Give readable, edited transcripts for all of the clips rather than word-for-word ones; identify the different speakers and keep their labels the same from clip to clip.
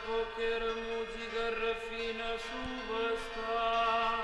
Speaker 1: qualquer música refina subestar.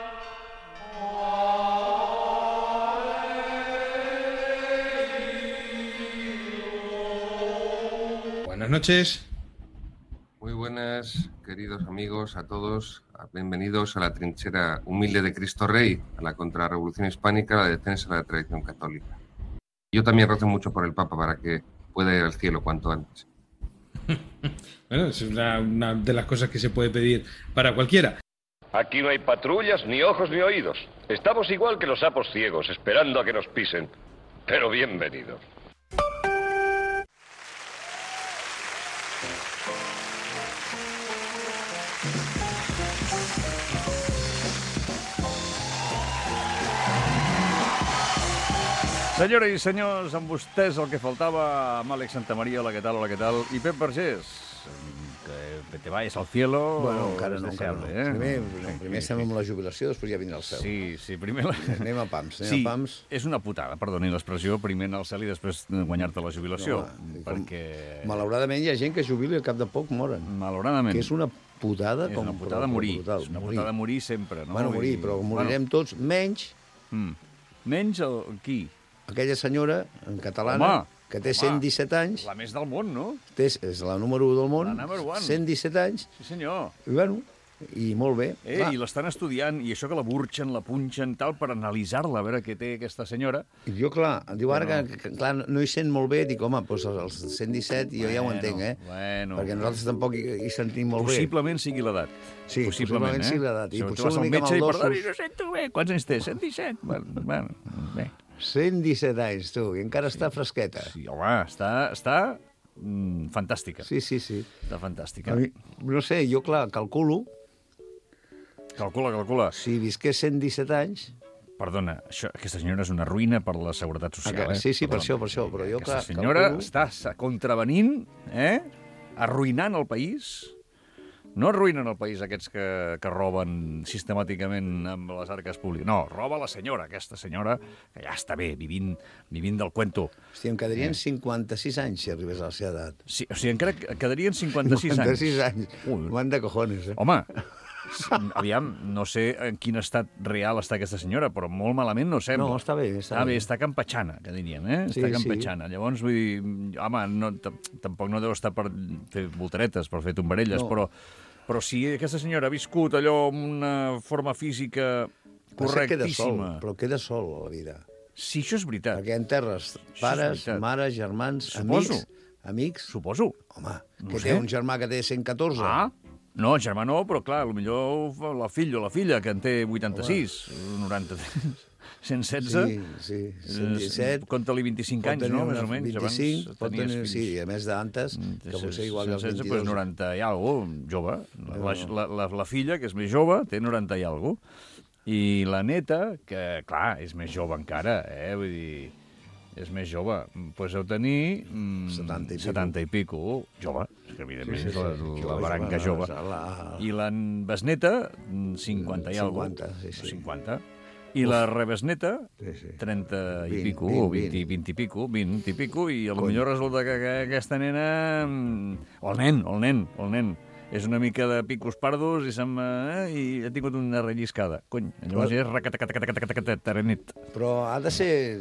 Speaker 2: Buenas noches.
Speaker 3: Muy buenas, queridos amigos, a todos. Bienvenidos a la trinchera humilde de Cristo Rey, a la contrarrevolución hispánica, a la defensa de la tradición católica. Yo también rezo mucho por el Papa para que pueda ir al cielo cuanto antes.
Speaker 2: Bueno, es una de las cosas que se puede pedir para cualquiera.
Speaker 4: Aquí no hay patrullas, ni ojos, ni oídos. Estamos igual que los sapos ciegos, esperando a que nos pisen. Pero bienvenidos.
Speaker 5: Senyores i senyors, amb vostès el que faltava, amb Àlex Santamaria, hola, què tal, i Pep Vergés, que te vayas al cielo.
Speaker 6: Bueno, encara no.
Speaker 5: Eh?
Speaker 6: Primer estem amb la jubilació, després ja vindrà el cel.
Speaker 5: Sí, primer...
Speaker 6: Anem a pams,
Speaker 5: és una putada, perdoni l'expressió, primer anar al cel i després guanyar-te la jubilació, perquè...
Speaker 6: Malauradament hi ha gent que jubila i al cap de poc moren.
Speaker 5: Malauradament.
Speaker 6: Que és una putada.
Speaker 5: És una putada morir. És una putada morir sempre, no?
Speaker 6: Bueno, morir, però morirem tots, menys...
Speaker 5: Menys qui?
Speaker 6: Aquella senyora, en catalana, que té 117 anys...
Speaker 5: La més del món, no?
Speaker 6: És la número 1 del món.
Speaker 5: La number one.
Speaker 6: 117 anys.
Speaker 5: Sí, senyor.
Speaker 6: I bueno, i molt bé.
Speaker 5: I l'estan estudiant, i això que la burxen, la punxen, tal, per analitzar-la, a veure què té aquesta senyora.
Speaker 6: I jo, clar, diu ara que clar, no hi sent molt bé, dic, home, doncs els 117 jo ja ho entenc,
Speaker 5: Bueno.
Speaker 6: Perquè nosaltres tampoc hi sentim molt bé.
Speaker 5: Possiblement sigui l'edat.
Speaker 6: Sí, possiblement sigui l'edat.
Speaker 5: I potser vas al metge i, perdoni, no sento bé. Quants anys té? 117? Bueno, bé.
Speaker 6: 117 anys, tu, i encara està fresqueta.
Speaker 5: Sí, home, està fantàstica.
Speaker 6: Sí.
Speaker 5: Està fantàstica.
Speaker 6: No sé, jo, clar, calculo...
Speaker 5: Calcula.
Speaker 6: Si visqués 117 anys...
Speaker 5: Perdona, aquesta senyora és una ruïna per la seguretat social.
Speaker 6: Sí, per això. Però jo, clar,
Speaker 5: aquesta senyora
Speaker 6: calculo...
Speaker 5: està contravenint, arruïnant el país... No arruïnen el país aquests que roben sistemàticament amb les arques públiques. No, roba la senyora, aquesta senyora, que ja està bé, vivint del cuento.
Speaker 6: Hòstia, em quedarien 56 anys si arribés a la seva edat.
Speaker 5: Sí, o sigui, encara quedarien 56 anys.
Speaker 6: 56 anys. Manda cojones,
Speaker 5: Home, aviam, no sé en quin estat real està aquesta senyora, però molt malament no sembla.
Speaker 6: No, està bé.
Speaker 5: Està campatxana, que diríem, Està campatxana. Llavors, vull dir, home, tampoc no deu estar per fer voltaretes, per fer tombarelles, però si aquesta senyora ha viscut allò amb una forma física correctíssima...
Speaker 6: Però queda sol a la vida.
Speaker 5: Sí, això és veritat.
Speaker 6: Perquè enterres pares, mares, germans, amics...
Speaker 5: Suposo.
Speaker 6: Home, que té un germà que té 114.
Speaker 5: No, germà no, però clar, potser la filla, que en té 86, 93... 116?
Speaker 6: Sí, 117.
Speaker 5: Compta-li 25 anys, no? Més o menys.
Speaker 6: 25, pot tenir, sí, a més d'antes, que potser igual que els 22.
Speaker 5: Pues 90 i alguna jove. La filla, que és més jove, té 90 i alguna. I la neta, que, clar, és més jove encara, vull dir, és més jove. Pues deu tenir 70 i pico. Jove, que evidentment és la branca jove. I la besneta, 50 i alguna. 50. I la rebesneta, 30 i pico, o 20 i pico, i potser resulta que aquesta nena... O el nen, és una mica de picos pardos i ha tingut una relliscada. Cony, llavors és racatacatacatacatacataranit.
Speaker 6: Però ha de ser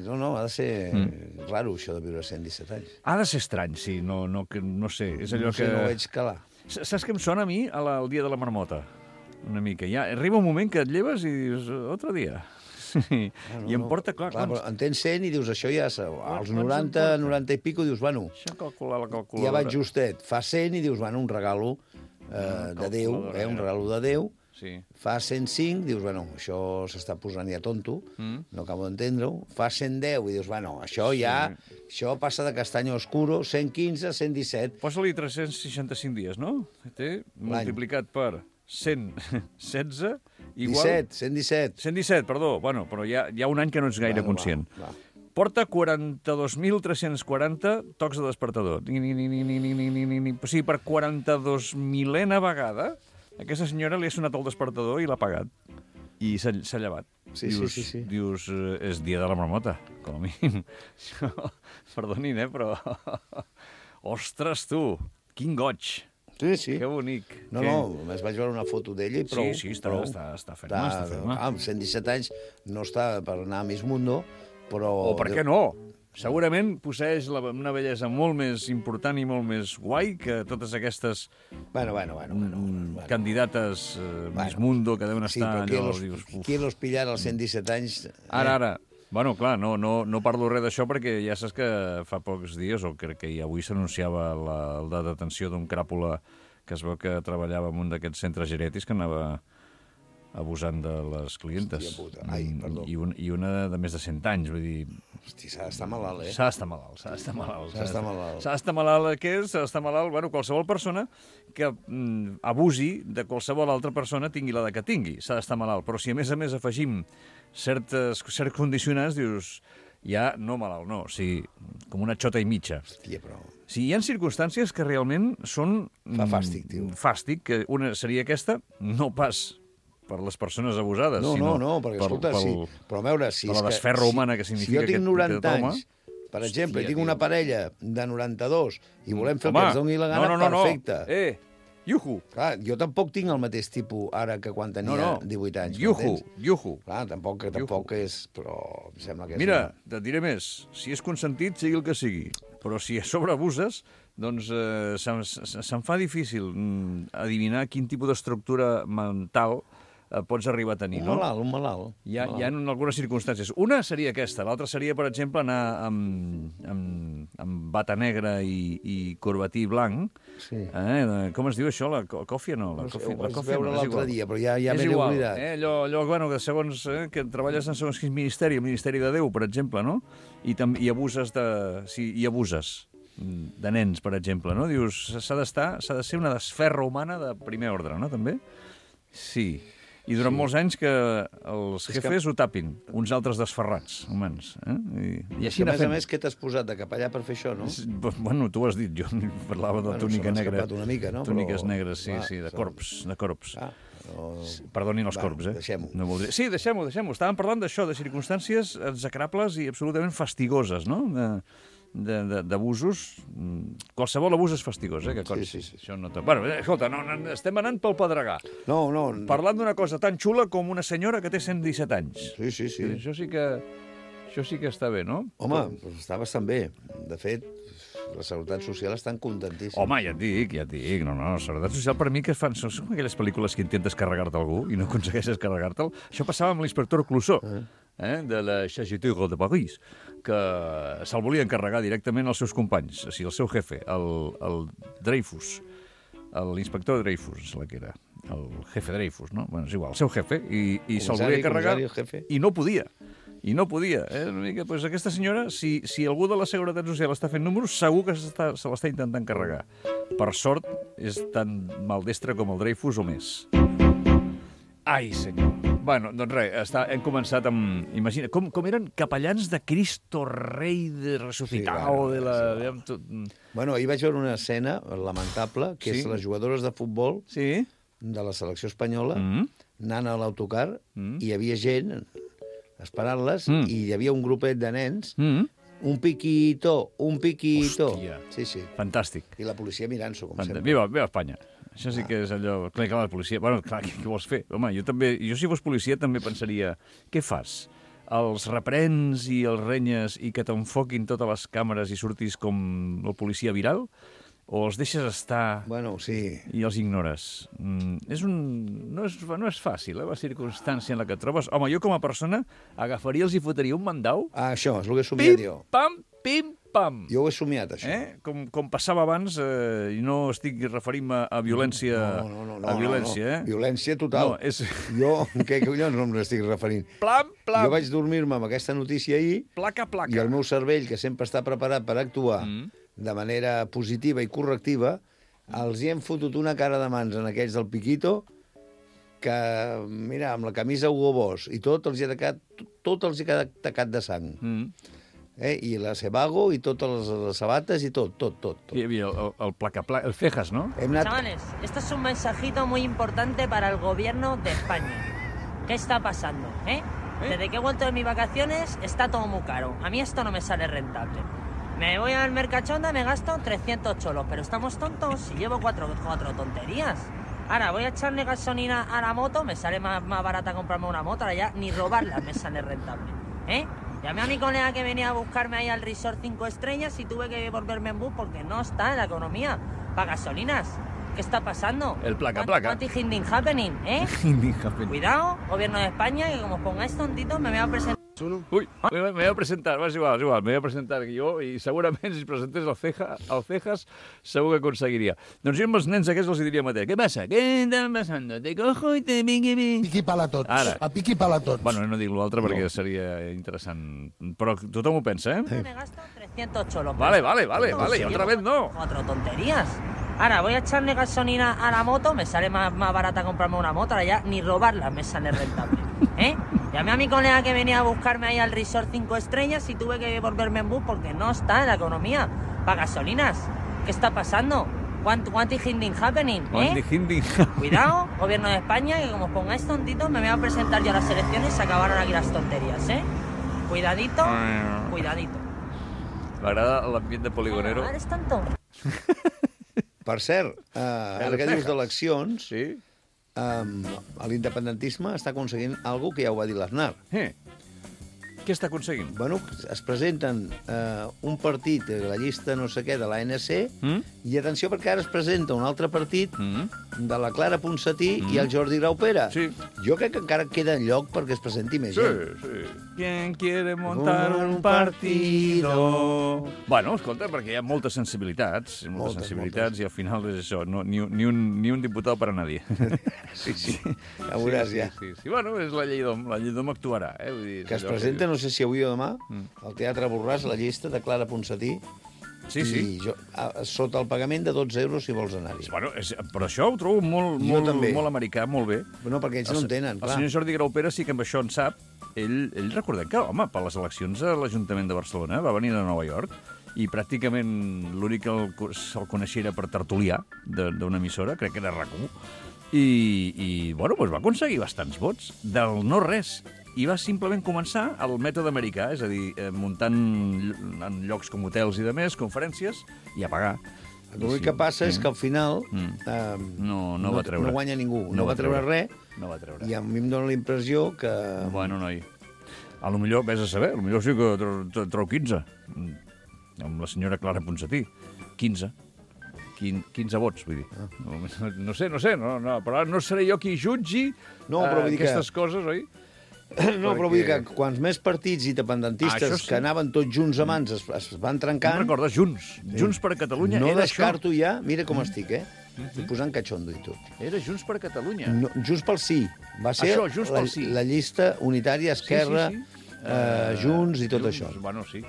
Speaker 6: raro, això de viure 117 anys.
Speaker 5: Ha de ser estrany, sí, no sé. És allò que...
Speaker 6: No ho veig calar.
Speaker 5: Saps què em sona a mi el dia de la marmota? Una mica. Ja arriba un moment que et lleves i dius, altre dia. I em porta, clar,
Speaker 6: però en tens 100 i dius, això ja... Als 90 i pico dius, bueno, ja vaig justet. Fa 100 i dius, bueno, un regalo de Déu, un regalo de Déu. Fa 105, dius, bueno, això s'està posant ja tonto, no acabo d'entendre-ho. Fa 110 i dius, bueno, això ja... Això passa de castany oscuro, 115, 117...
Speaker 5: Posa-li 365 dies, no? Té multiplicat per 116... Igual... 117, perdó. Bueno, però hi ha un any que no ets gaire conscient. Porta 42.340 tocs de despertador. O sigui, per 42.000ena vegada, aquesta senyora li ha sonat el despertador i l'ha apagat. I s'ha llevat.
Speaker 6: Sí.
Speaker 5: Dius, és dia de la marmota, com a mínim. Perdonin, però... Ostres, tu, quin goig.
Speaker 6: Sí.
Speaker 5: Que bonic.
Speaker 6: No, només vaig veure una foto d'ella i prou.
Speaker 5: Sí, està ferma.
Speaker 6: Amb 117 anys no està per anar a Miss Mundo, però...
Speaker 5: O per què no? Segurament posseix una bellesa molt més important i molt més guai que totes aquestes candidates Miss Mundo que deuen estar allò...
Speaker 6: Qui los pillara als 117 anys...
Speaker 5: Ara. Bueno, clar, no parlo res d'això perquè ja saps que fa pocs dies, o crec que avui s'anunciava la detenció d'un cràpula que es veu que treballava en un d'aquests centres geriàtrics que anava abusant de les clientes.
Speaker 6: Hòstia puta. Ai, perdó.
Speaker 5: I una de més de 100 anys, vull dir...
Speaker 6: Hosti, s'ha d'estar malalt,
Speaker 5: S'ha d'estar malalt. S'ha d'estar malalt, què és? S'ha d'estar malalt, bueno, qualsevol persona que abusi de qualsevol altra persona, tingui la que tingui, s'ha d'estar malalt. Però si a més afegim certs condicionants, dius, ja no malalt, no, o sigui, com una xota i mitja.
Speaker 6: Hòstia, però...
Speaker 5: Sí, hi ha circumstàncies que realment són...
Speaker 6: Fa fàstic, tio.
Speaker 5: Fàstic, que una seria aquesta, no pas per les persones abusades, sinó...
Speaker 6: No, perquè, escolta, sí, però a veure...
Speaker 5: Per la desferra humana que significa
Speaker 6: aquest home... Si jo tinc 90 anys, per exemple,
Speaker 5: hòstia,
Speaker 6: tinc una parella de 92 i volem fer el que ens doni la gana, perfecte.
Speaker 5: Yuhu.
Speaker 6: Clar, jo tampoc tinc el mateix tipus ara que quan tenia 18 anys.
Speaker 5: Yuhu.
Speaker 6: Clar, tampoc és... Però em sembla que és...
Speaker 5: Mira, et diré més. Si és consentit, sigui el que sigui. Però si a sobre abuses, doncs se'm fa difícil adivinar quin tipus d'estructura mental pots arribar a tenir, no?
Speaker 6: Un malalt.
Speaker 5: Hi ha en algunes circumstàncies. Una seria aquesta, l'altra seria, per exemple, anar amb bata negra i corbatí blanc.
Speaker 6: Sí.
Speaker 5: Com es diu això? La còfia, no?
Speaker 6: Ho vaig veure l'altre dia, però ja me n'he oblidat.
Speaker 5: Allò, que segons que treballes en segons quin ministeri, el Ministeri de Déu, per exemple, no? I abuses de nens, per exemple, no? Dius, s'ha de ser una desferra humana de primer ordre, no? També? Sí. I durant molts anys que els jefes ho tapin, uns altres desferrats humans. I així
Speaker 6: a més, què t'has posat de capellà per fer això, no?
Speaker 5: Bueno, tu ho has dit, jo parlava de túnica negra.
Speaker 6: Una mica, no?
Speaker 5: Túniques negres, sí, de corps. Perdonin els corps,
Speaker 6: Deixem-ho.
Speaker 5: No voldria... Sí, deixem-ho. Estàvem parlant d'això, de circumstàncies execrables i absolutament fastigoses, no? D'abusos. Qualsevol abús és fastigós, que consti.
Speaker 6: Sí.
Speaker 5: Això no bueno, escolta, estem anant pel pedregar.
Speaker 6: No.
Speaker 5: Parlant d'una cosa tan xula com una senyora que té 117 anys.
Speaker 6: Sí.
Speaker 5: Això sí que està bé, no?
Speaker 6: Home, doncs està bastant bé. De fet, la Seguretat Social estan contentíssims.
Speaker 5: Home, ja et dic. No, la Seguretat Social per mi que fan... Són aquelles pel·lícules que intentes carregar-te algú i no aconsegueixes carregar-te'l. Això passava amb l'inspector Clouseau, de la Charité de París, que se'l volia encarregar directament als seus companys, o sigui, el seu jefe, el Dreyfus, l'inspector Dreyfus, és la que era, el jefe Dreyfus, no? Bueno, és igual, el seu jefe, i se'l volia encarregar, i no podia. Una mica, doncs aquesta senyora, si algú de la Seguretat Social està fent números, segur que se l'està intentant carregar. Per sort, és tan maldestre com el Dreyfus o més. Ai, senyor. Bueno, doncs res, hem començat amb... Imagina, com eren capellans de Cristo Rei de Resucitado, de la...
Speaker 6: Bueno, ahir vaig veure una escena lamentable, que és les jugadores de futbol de la selecció espanyola anant a l'autocar i hi havia gent esperant-les i hi havia un grupet de nens, un piquito.
Speaker 5: Hòstia.
Speaker 6: Sí.
Speaker 5: Fantàstic.
Speaker 6: I la policia mirant-s'ho, com sempre.
Speaker 5: Viva Espanya. Això sí que és allò... Clar, la policia... Bueno, clar, què vols fer? Home, jo si fos policia també pensaria... Què fas? Els reprens i els renyes i que t'enfoquin totes les càmeres i surtis com el policia viral? O els deixes estar i els ignores? No és fàcil, la circumstància en la que et trobes. Home, jo com a persona agafaria i fotria un mandau...
Speaker 6: Això, és el que he somiat jo.
Speaker 5: Pim-pam!
Speaker 6: Jo ho he somiat, això.
Speaker 5: Com passava abans, i no estic referint-me a violència...
Speaker 6: No.
Speaker 5: A violència,
Speaker 6: Violència total. Jo, què collons no m'estic referint?
Speaker 5: Plam!
Speaker 6: Jo vaig dormir-me amb aquesta notícia ahir...
Speaker 5: Placa!
Speaker 6: I el meu cervell, que sempre està preparat per actuar de manera positiva i correctiva, els hi hem fotut una cara de mans en aquells del Piquito que, mira, amb la camisa Hugo Boss i tot els hi ha quedat tacat de sang. I la Sebago i totes les sabates i tot.
Speaker 5: Hi havia el placa-placa, el Cejas, ¿no?
Speaker 7: Chavales, esto es un mensajito muy importante para el gobierno de España. ¿Qué está pasando, Desde que he vuelto de mis vacaciones está todo muy caro. A mí esto no me sale rentable. Me voy al Mercachonda, me gasto 300 cholos, pero estamos tontos si llevo cuatro tonterías. Ahora voy a echarle gasolina a la moto, me sale más barata comprarme una moto, ahora ya ni robarla me sale rentable. Llamé a mi colega que venía a buscarme ahí al Resort 5 estrellas y tuve que volverme en bus porque no está en la economía para gasolinas. ¿Qué está pasando?
Speaker 5: El placa.
Speaker 7: What is happening,
Speaker 5: Hinding happening.
Speaker 7: Cuidado, gobierno de España, que como os pongáis tontitos me voy a presentar.
Speaker 5: Ui, me voy a presentar, és igual, me voy a presentar jo i segurament si es presentés al Cejas segur que aconseguiria. Doncs jo amb els nens aquests els diria mateix, què passa? Què està passant? Te cojo i te piqui.
Speaker 8: Piqui pala tots.
Speaker 5: Ara.
Speaker 8: A piqui pala tots.
Speaker 5: Bueno, no dic l'altre perquè seria interessant. Però tothom ho pensa,
Speaker 7: Me gasto 300 cholos.
Speaker 5: Vale, y otra vez no.
Speaker 7: Cuatro tonterías. Ahora voy a echarle gasolina a la moto, me sale más barata comprarme una moto, ahora ya ni robarla me sale rentable. Llamé a mi colega que venía a buscarme ahí al Resort 5 estrellas y tuve que volverme en bus porque no está en la economía para gasolinas. ¿Qué está pasando? What is happening, Cuidado, gobierno de España, que como os pongáis tontitos me voy a presentar yo a las elecciones y se acabaron aquí las tonterías, Cuidadito.
Speaker 5: M'agrada l'ambient de poligonero.
Speaker 7: Eres tonto.
Speaker 6: Per cert, ara que dius d'eleccions,
Speaker 5: Sí?
Speaker 6: l'independentisme està aconseguint alguna que ja ho va dir l'Aznar.
Speaker 5: Què està aconseguint?
Speaker 6: Bueno, es presenten un partit de la llista no sé què de l'ANC i atenció perquè ara es presenta un altre partit de la Clara Ponsatí i el Jordi Graupera.
Speaker 5: Sí.
Speaker 6: Jo crec que encara queda lloc perquè es presenti més gent.
Speaker 5: Sí. ¿Quién quiere montar un partido? Bueno, escolta, perquè hi ha moltes sensibilitats,
Speaker 6: Moltes.
Speaker 5: i al final és això, no, ni un diputat per a nadie.
Speaker 6: Sí. Ja veuràs, ja.
Speaker 5: Sí. Bueno, és la llei d'om actuarà. Vull dir,
Speaker 6: Que es presenta, no sé si avui o demà, al Teatre Borràs, la llista de Clara Ponsatí.
Speaker 5: Sí.
Speaker 6: I sota el pagament de 12 euros si vols anar-hi.
Speaker 5: Bueno, però això ho trobo molt americà, molt bé.
Speaker 6: No, perquè ells no en tenen, clar.
Speaker 5: El senyor Jordi Graupera sí que amb això en sap. Ell recordem que, home, per les eleccions a l'Ajuntament de Barcelona va venir a Nova York i pràcticament l'únic que se'l coneixia era per tertulià d'una emissora, crec que era RAC1, i bueno, doncs va aconseguir bastants vots del no res. I va simplement començar el mètode americà, és a dir, muntant en llocs com hotels i demés, conferències, i a pagar.
Speaker 6: L'únic que passa és que al final
Speaker 5: no va treure.
Speaker 6: No guanya ningú, no va treure res,
Speaker 5: no va treure.
Speaker 6: I a mi em dóna la impressió que...
Speaker 5: Bueno, noi, a lo millor, vés a saber, a lo millor sí que treu 15, amb la senyora Clara Ponsatí. 15 vots, vull dir. No sé, però ara no seré jo qui jutgi aquestes coses, oi?
Speaker 6: No, però vull dir que quants més partits independentistes que anaven tots junts abans es van trencant...
Speaker 5: No recordes, Junts per Catalunya
Speaker 6: no
Speaker 5: era
Speaker 6: descarto això. Ja, mira com estic, Estic posant catxondo i tot.
Speaker 5: Era Junts per Catalunya.
Speaker 6: No, Junts pel Sí. Va ser
Speaker 5: això, Junts pel Sí.
Speaker 6: La llista unitària, Esquerra, Junts i tot això.
Speaker 5: Bueno, sí.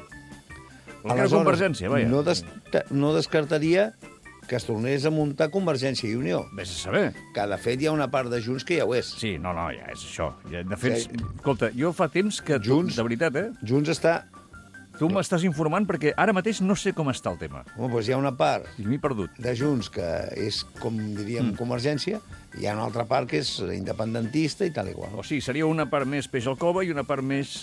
Speaker 5: La Convergència, vaja.
Speaker 6: No descartaria que es tornés a muntar Convergència i Unió.
Speaker 5: Vés a saber.
Speaker 6: Que, de fet, hi ha una part de Junts que ja ho és.
Speaker 5: Sí, no, ja és això. De fet, escolta, jo fa temps que...
Speaker 6: Junts,
Speaker 5: de veritat,
Speaker 6: Junts està...
Speaker 5: Tu m'estàs informant perquè ara mateix no sé com està el tema.
Speaker 6: Home, doncs hi ha una part...
Speaker 5: M'he perdut.
Speaker 6: De Junts que és, com diríem, Convergència, i hi ha una altra part que és independentista i tal i qual.
Speaker 5: O sigui, seria una part més peix al cova i una part més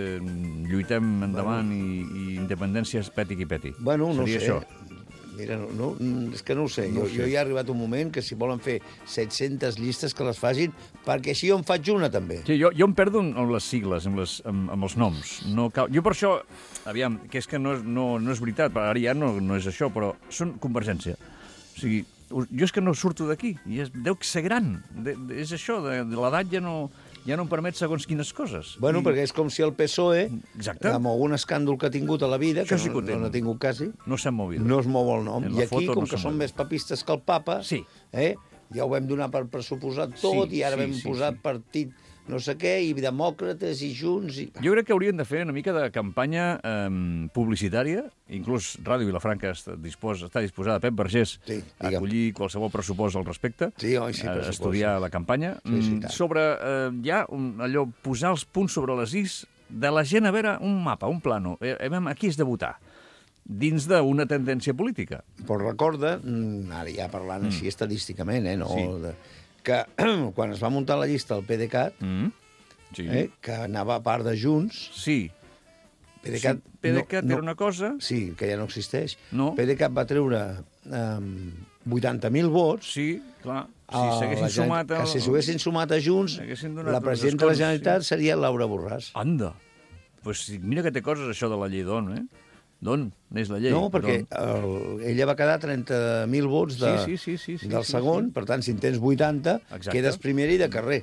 Speaker 5: lluitem endavant i independència és peti qui peti.
Speaker 6: Bueno, no
Speaker 5: sé. Això.
Speaker 6: Mira, és que no ho sé. Jo ja ha arribat un moment que si volen fer 700 llistes que les facin, perquè així jo en faig una, també.
Speaker 5: Sí, jo em perdo amb les sigles, amb els noms. No cal... Jo per això, aviam, que és que no és veritat, ara ja no és això, però són Convergència. O sigui, jo és que no surto d'aquí, i deu ser gran. És això, de l'edat ja no em permet segons quines coses.
Speaker 6: Bueno, perquè és com si el PSOE,
Speaker 5: exacte,
Speaker 6: amb algun escàndol que ha tingut a la vida, que no ha tingut quasi,
Speaker 5: no s'ha mogut.
Speaker 6: No es mou el nom. I aquí, com que són més papistes que el papa, ja ho vam donar per pressuposat tot, i ara vam posar partit no sé què, i demòcrates, i Junts...
Speaker 5: Jo crec que haurien de fer una mica de campanya publicitària, inclús Ràdio Vilafranca està disposada, Pep Vergés, a acollir qualsevol pressupost al respecte, estudiar la campanya, sobre ja allò, posar els punts sobre les is de la gent a veure un mapa, un plano, aquí és de votar, dins d'una tendència política.
Speaker 6: Però recorda, ara ja parlant així estadísticament, que quan es va muntar la llista del PDeCAT, que anava a part de Junts,
Speaker 5: PDeCAT era una cosa...
Speaker 6: Sí, que ja no existeix.
Speaker 5: No.
Speaker 6: PDeCAT va treure 80.000 vots.
Speaker 5: Sí, clar. Si s'haguessin sumat...
Speaker 6: Que si s'haguessin sumat a Junts, la presidenta de la Generalitat seria Laura Borràs.
Speaker 5: Anda. Pues mira que té coses, això de la llei d'on, D'on neix la llei?
Speaker 6: No, perquè ella va quedar 30.000 vots del segon, per tant, si en tens 80, quedes primera i de carrer.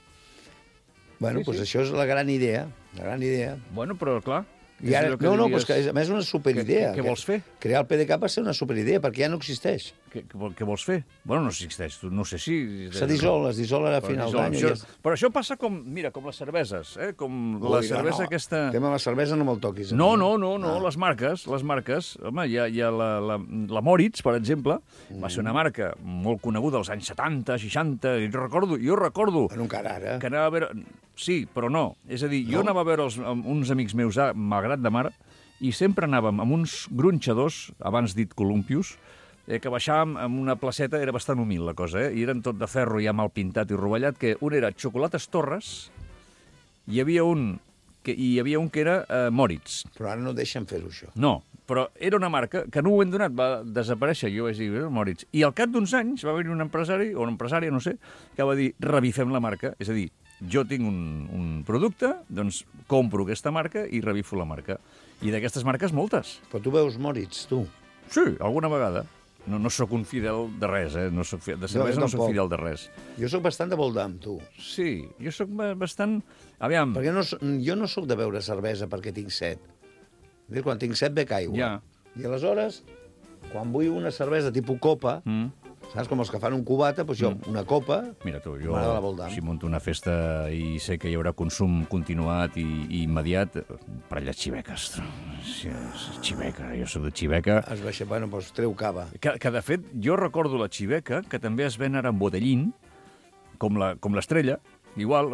Speaker 6: Bueno, doncs això és la gran idea,
Speaker 5: Bueno, però clar...
Speaker 6: No, però és que a més és una superidea.
Speaker 5: Què vols fer?
Speaker 6: Crear el PDeCAT va ser una superidea, perquè ja no existeix.
Speaker 5: Què vols fer? Bueno, no existeix, no sé si...
Speaker 6: Es dissol a final d'any.
Speaker 5: Però això passa com les cerveses, com la cervesa aquesta...
Speaker 6: El tema de la cervesa no me'l toquis.
Speaker 5: No, les marques. Home, hi ha la Moritz, per exemple, va ser una marca molt coneguda als anys 70, 60, i jo recordo...
Speaker 6: Bueno, encara ara.
Speaker 5: Que anava a veure... Sí, però no. És a dir, jo anava a veure uns amics meus a Malgrat de Mar i sempre anàvem amb uns gronxadors, abans dit columpios, que baixàvem amb una placeta, era bastant humil la cosa, i eren tot de ferro ja mal pintat i rovellat, que un era Xocolates Torres, hi havia un que era Moritz.
Speaker 6: Però ara no deixen fer-ho, això.
Speaker 5: No, però era una marca que no ho hem donat, va desaparèixer, jo vaig dir, Moritz. I al cap d'uns anys va venir un empresari, o una empresària, no sé, que va dir, revifem la marca, és a dir, jo tinc un producte, doncs compro aquesta marca i revifo la marca. I d'aquestes marques, moltes.
Speaker 6: Però tu veus Moritz, tu?
Speaker 5: Sí, alguna vegada. No sóc un fidel de res, de cervesa no sóc fidel de res.
Speaker 6: Jo sóc bastant de Voldam, tu.
Speaker 5: Sí, jo sóc bastant... Aviam.
Speaker 6: Perquè jo no sóc de beure cervesa perquè tinc set. Quan tinc set, bec aigua.
Speaker 5: Ja.
Speaker 6: I aleshores, quan vull una cervesa tipus copa... Saps, com els que fan un cubata, doncs jo, una copa,
Speaker 5: mira tu, jo,
Speaker 6: m'agrada la Voldam.
Speaker 5: Si monto una festa i sé que hi haurà consum continuat i immediat, per allà xiveques. Xiveca, jo soc de xiveca.
Speaker 6: Bueno, doncs treu cava.
Speaker 5: Que de fet, jo recordo la xiveca, que també es ven ara en botellín, com l'estrella, igual,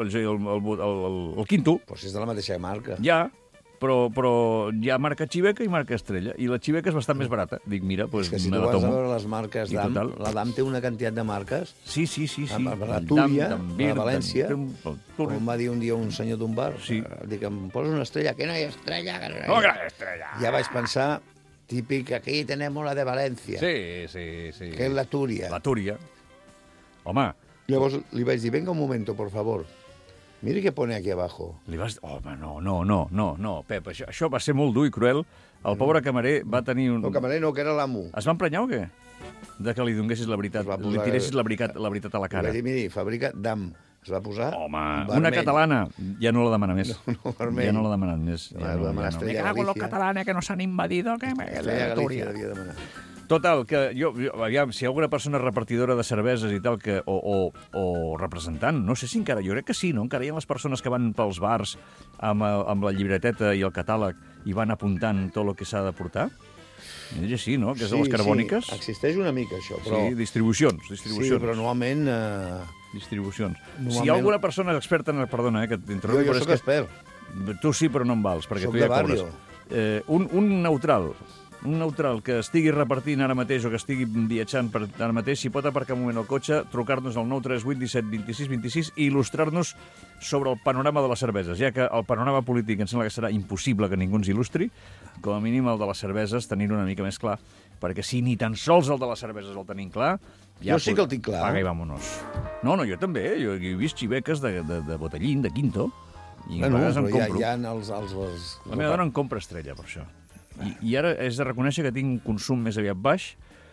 Speaker 5: el quinto.
Speaker 6: Però si és de la mateixa marca.
Speaker 5: Ja, però hi ha marca Xiveca i marca Estrella, i la Xiveca és bastant més barata. Dic, mira, doncs
Speaker 6: me la tomo. És que si tu vas a veure les marques DAM, la DAM té una quantitat de marques.
Speaker 5: Sí.
Speaker 6: La Túria, la València, com va dir un dia un senyor d'un bar, dic, em posa una estrella, que no hi ha estrella, que no hi ha estrella. Ja vaig pensar, típic, aquí tenemos la de València.
Speaker 5: Sí.
Speaker 6: Que és la Túria.
Speaker 5: La Túria. Home.
Speaker 6: Llavors li vaig dir, venga un momento, por favor. Mira què pone aquí abajo.
Speaker 5: Li vas dir, home, no, Pep, això va ser molt dur i cruel. El pobre camarer va tenir un...
Speaker 6: No, camarer no, que era l'amo.
Speaker 5: Es va emprenyar o què? De que li donessis la veritat, li tiressis la veritat a la cara.
Speaker 6: Va dir, miri, fabrica DAM. Es va posar
Speaker 5: home, una catalana. Ja no la demana més.
Speaker 6: No, vermell.
Speaker 5: Ja no la demanen més.
Speaker 6: Va demanar Estrella Galícia.
Speaker 5: Me cago en los catalanes que nos han invadido.
Speaker 6: Estrella Galícia devia demanar.
Speaker 5: Total, que aviam, si hi ha alguna persona repartidora de cerveses i tal, o representant, no sé si encara, jo crec que sí, no? Encara hi ha les persones que van pels bars amb la llibreteta i el catàleg i van apuntant tot el que s'ha de portar. És així, no? Que és de les carbòniques.
Speaker 6: Sí, existeix una mica, això, però...
Speaker 5: Sí, distribucions.
Speaker 6: Sí, però normalment...
Speaker 5: Distribucions. Si hi ha alguna persona experta en... Perdona, que t'interrompo.
Speaker 6: Jo sóc expert.
Speaker 5: Tu sí, però no em vals, perquè
Speaker 6: tu
Speaker 5: ja cobres. Un neutral que estigui repartint ara mateix o que estigui viatjant ara mateix, si pot aparcar un moment el cotxe, trucar-nos al 938 17 26 26 i il·lustrar-nos sobre el panorama de les cerveses, ja que el panorama polític em sembla que serà impossible que ningú ens il·lustri, com a mínim el de les cerveses tenir-ho una mica més clar, perquè si ni tan sols el de les cerveses el tenim clar...
Speaker 6: Ja jo sí que el tinc clar.
Speaker 5: Paga i vámonos. No, jo també, jo he vist xiveques de botellín, de quinto, i a vegades en compro.
Speaker 6: Hi ha els...
Speaker 5: La meva dona en compra Estrella, per això. I ara és de reconèixer que tinc un consum més aviat baix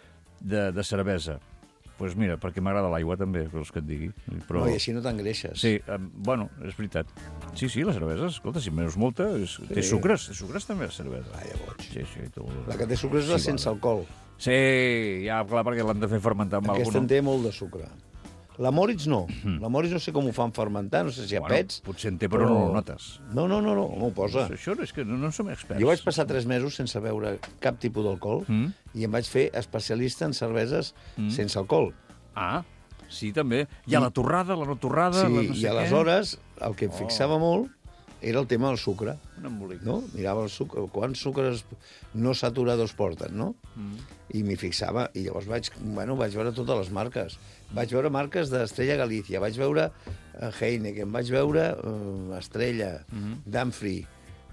Speaker 5: de cervesa. Doncs mira, perquè m'agrada l'aigua també, vols que et digui.
Speaker 6: Però... No, i així no t'engreixes.
Speaker 5: Sí, bueno, és veritat. Sí, la cervesa, escolta, si menys molta, té sucres també la cervesa.
Speaker 6: Vaja, boig.
Speaker 5: Sí,
Speaker 6: la que té sucres és la sense alcohol.
Speaker 5: Sí, ja, clar, perquè l'han de fer fermentar amb
Speaker 6: Aquesta en té molt de sucre. La Moritz no. La Moritz no sé com ho fan fermentar, no sé si hi ha pets.
Speaker 5: Potser en té, però no ho notes.
Speaker 6: No ho posa.
Speaker 5: Això és que no som experts.
Speaker 6: Jo vaig passar 3 mesos sense beure cap tipus d'alcohol i em vaig fer especialista en cerveses sense alcohol.
Speaker 5: Ah, sí, també. Hi ha la torrada, la no torrada...
Speaker 6: Sí, i aleshores el que em fixava molt era el tema del sucre.
Speaker 5: Un embolic.
Speaker 6: No? Mirava el sucre, quants sucres no saturados porten, no? I m'hi fixava, i llavors vaig veure totes les marques. Vaig veure marques d'Estrella Galícia, vaig veure Heineken, vaig veure Estrella, Danfrey,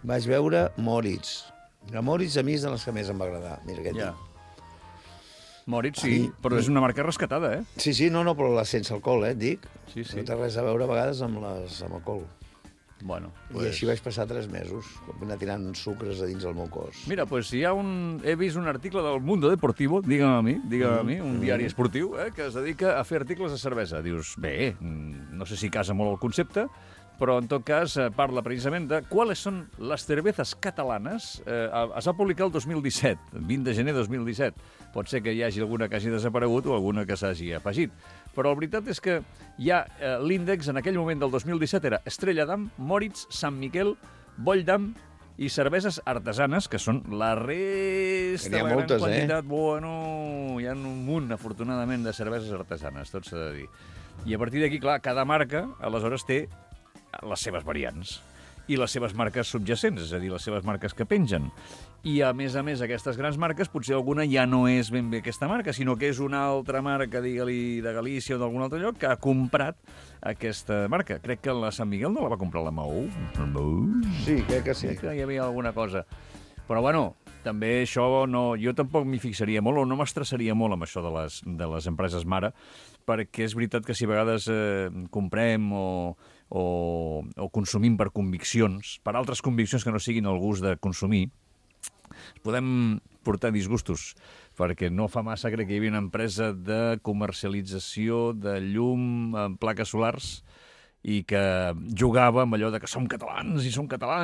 Speaker 6: vaig veure Moritz. La Moritz a mi és de les que més em va agradar. Mira aquest
Speaker 5: Ja. Moritz, sí, però és una marca rescatada, eh?
Speaker 6: Sí, però la sense alcohol, et dic.
Speaker 5: Sí.
Speaker 6: No té res a veure a vegades amb alcohol.
Speaker 5: Bueno,
Speaker 6: I així vaig passar 3 mesos, anar tirant sucres a dins el meu cos.
Speaker 5: Mira, pues hi ha he vist un article del Mundo Deportivo, digue'm a mi, un diari esportiu, que es dedica a fer articles de cervesa. Dius, bé, no sé si casa molt el concepte, però en tot cas parla precisament de quales són les cervezas catalanes. Es va publicar el 2017, 20 de gener de 2017. Pot ser que hi hagi alguna que hagi desaparegut o alguna que s'hagi afegit. Però la veritat és que hi ha l'índex en aquell moment del 2017 era Estrella d'Am, Moritz, Sant Miquel, Boll d'Am i cerveses artesanes, que són la resta, la gran quantitat. Bueno, hi ha un munt, afortunadament, de cerveses artesanes, tot s'ha de dir. I a partir d'aquí, clar, cada marca, aleshores, té les seves variants i les seves marques subjacents, és a dir, les seves marques que pengen. I, a més, aquestes grans marques, potser alguna ja no és ben bé aquesta marca, sinó que és una altra marca, digue-li, de Galícia o d'algun altre lloc, que ha comprat aquesta marca. Crec que la Sant Miguel no la va comprar la Mahou.
Speaker 6: Sí, crec que sí.
Speaker 5: Crec que hi havia alguna cosa. Però, bueno, també això no... Jo tampoc m'hi fixaria molt o no m'estressaria molt amb això de les empreses mare, perquè és veritat que si a vegades comprem o consumim per conviccions, per altres conviccions que no siguin el gust de consumir, podem portar disgustos, perquè no fa massa crec que hi havia una empresa de comercialització de llum en plaques solars i que jugava amb allò de que som catalans, i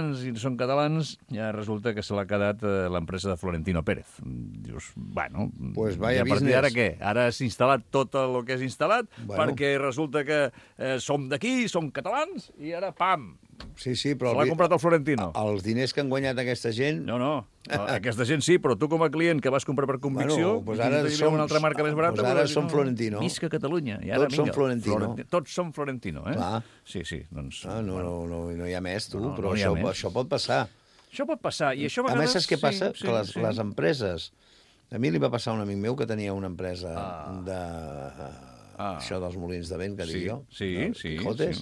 Speaker 5: ja resulta que se l'ha quedat l'empresa de Florentino Pérez. Dius, bueno,
Speaker 6: pues
Speaker 5: i a partir d'ara què? Ara has instal·lat tot el que has instal·lat, perquè resulta que som d'aquí, som catalans, i ara, pam!
Speaker 6: Sí, però...
Speaker 5: Se l'ha comprat el Florentino.
Speaker 6: Els diners que han guanyat aquesta gent...
Speaker 5: No, aquesta gent sí, però tu com a client que vas comprar per convicció,
Speaker 6: pues ara som
Speaker 5: una altra marca més barata...
Speaker 6: Pues ara som Florentino.
Speaker 5: Visca Catalunya.
Speaker 6: Tots som Florentino.
Speaker 5: Tots som Florentino, eh?
Speaker 6: Clar.
Speaker 5: Sí, doncs...
Speaker 6: No hi ha més, tu, però això pot passar.
Speaker 5: Això pot passar, i això a vegades...
Speaker 6: A més, saps què passa? Que les empreses... A mi li va passar a un amic meu que tenia una empresa això dels molins de vent, que dic jo.
Speaker 5: Sí.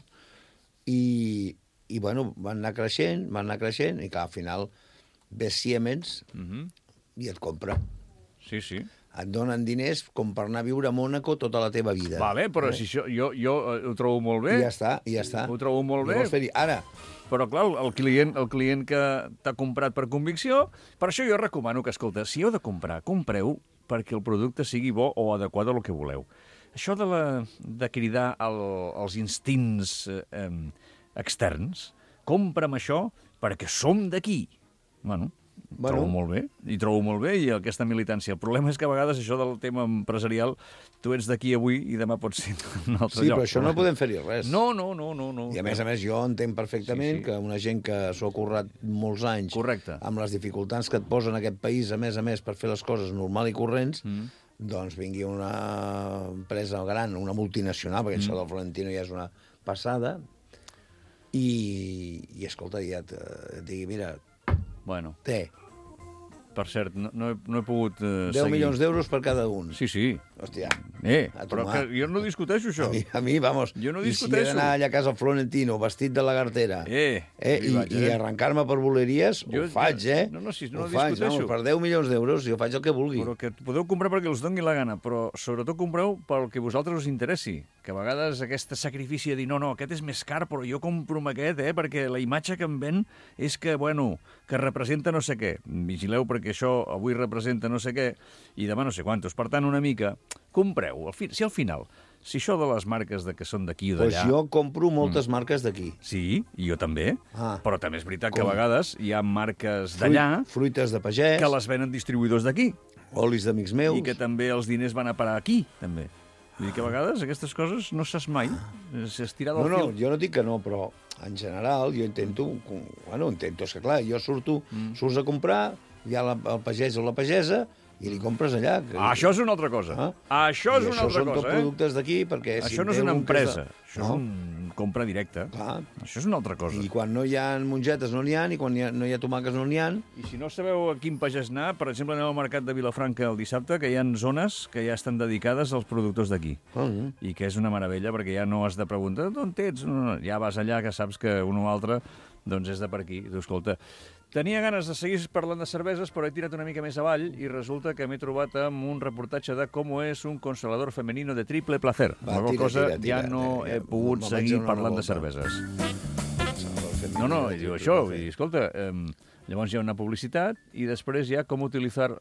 Speaker 6: I bueno, van anar creixent, i clar, al final ve Siemens i et compra.
Speaker 5: Sí.
Speaker 6: Et donen diners com per anar a viure a Mònaco tota la teva vida.
Speaker 5: Vale, però si això, jo ho trobo molt bé.
Speaker 6: I ja està.
Speaker 5: Ho trobo molt bé.
Speaker 6: Ara.
Speaker 5: Però, clar, el client que t'ha comprat per convicció, per això jo recomano que, escolta, si heu de comprar, compreu perquè el producte sigui bo o adequat a el que voleu. Això de cridar els instints externs, compra'm això perquè som d'aquí. Bueno, trobo molt bé, i aquesta militància. El problema és que a vegades això del tema empresarial, tu ets d'aquí avui i demà pots ser un altre lloc.
Speaker 6: Sí, però això no podem fer-hi res.
Speaker 5: No.
Speaker 6: I a més, jo entenc perfectament que una gent que s'ho ha currat molts anys, amb les dificultats que et posa en aquest país, a més, per fer les coses normal i corrents, doncs vingui una empresa gran, una multinacional, perquè això del Florentino ja és una passada, i escolta, ja et digui, mira, té.
Speaker 5: Per cert, no he pogut
Speaker 6: 10 milions d'euros per cada un.
Speaker 5: Sí.
Speaker 6: Hòstia.
Speaker 5: Però que jo no discuteixo això.
Speaker 6: A mi, vamos,
Speaker 5: jo no
Speaker 6: i si he d'anar allà a casa al Florentino vestit de lagartera i arrencar-me per boleries, ho faig,
Speaker 5: No,
Speaker 6: ho
Speaker 5: discuteixo.
Speaker 6: Faig, per 10 milions d'euros jo faig el que vulgui.
Speaker 5: Però que podeu comprar perquè us doni la gana, però sobretot compreu pel que a vosaltres us interessi. Que a vegades aquest sacrifici de dir, no, aquest és més car, però jo compro amb aquest, perquè la imatge que em ven és que, que representa no sé què. Vigileu perquè això avui representa no sé què i demà no sé quantos. Per tant, una mica, compreu. Si al final, si això de les marques que són d'aquí o d'allà...
Speaker 6: Doncs jo compro moltes marques d'aquí.
Speaker 5: Sí, i jo també. Però també és veritat que a vegades hi ha marques d'allà...
Speaker 6: Fruites de pagès...
Speaker 5: Que les venen distribuïdors d'aquí.
Speaker 6: Olis d'amics meus...
Speaker 5: I que també els diners van a parar aquí, també. Vull dir que a vegades aquestes coses no saps mai. S'estira del fil.
Speaker 6: No, jo no dic que no, però en general jo intento... és que clar, jo surts a comprar, hi ha el pagès o la pagesa, i li compres allà.
Speaker 5: Això és una altra cosa. Això és una altra cosa,
Speaker 6: Això són tot productes d'aquí, perquè...
Speaker 5: Això no és una empresa, això és un compra directa. Això és una altra cosa.
Speaker 6: I quan no hi ha mongetes no n'hi ha, i quan no hi ha tomàquets no n'hi ha.
Speaker 5: I si no sabeu a quin pagès anar, per exemple, aneu al mercat de Vilafranca el dissabte, que hi ha zones que ja estan dedicades als productors d'aquí. I que és una meravella, perquè ja no has de preguntar d'on ets. Ja vas allà, que saps que un o altre Doncs és de per aquí. Tu, escolta, tenia ganes de seguir parlant de cerveses, però he tirat una mica més avall i resulta que m'he trobat amb un reportatge de com és un consolador femenino de triple placer. Alguna cosa ja no he pogut seguir parlant de cerveses. No, diu això, i escolta, llavors hi ha una publicitat i després hi ha com utilitzar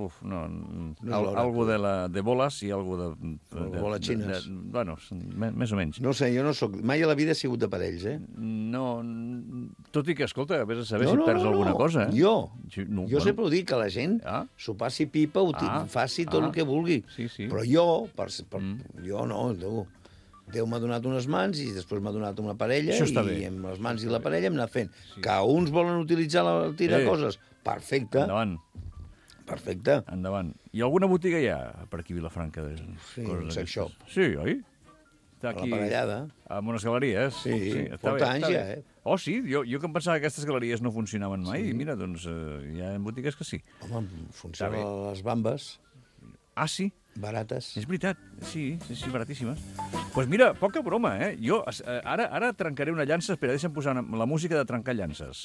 Speaker 5: algo de boles i algo de
Speaker 6: boles xines.
Speaker 5: Bueno, més o menys.
Speaker 6: No sé, jo no soc... Mai a la vida he sigut de parells,
Speaker 5: No, tot i que, escolta, vés a saber si perds alguna cosa.
Speaker 6: Jo sempre ho dic, que la gent s'ho passi pipa, faci tot el que vulgui. Però jo no, Déu m'ha donat unes mans i després m'ha donat una parella i amb les mans i la parella hem anat fent. Que uns volen utilitzar el tiracoses, perfecte.
Speaker 5: Endavant.
Speaker 6: Perfecte.
Speaker 5: Endavant. I alguna botiga hi ha per aquí a Vilafranca?
Speaker 6: Sí, un sex shop.
Speaker 5: Sí, oi?
Speaker 6: Està aquí, a la parellada.
Speaker 5: Amb unes galeries.
Speaker 6: Sí, porta anys ja,
Speaker 5: Oh, sí? Jo que em pensava que aquestes galeries no funcionaven mai. I mira, doncs hi ha botigues que sí.
Speaker 6: Home, funcionen les bambes.
Speaker 5: Ah, sí?
Speaker 6: Barates.
Speaker 5: És veritat, sí, baratíssimes. Doncs pues mira, poca broma, Jo ara trencaré una llança. Espera, deixa'm posar la música de trencar llances.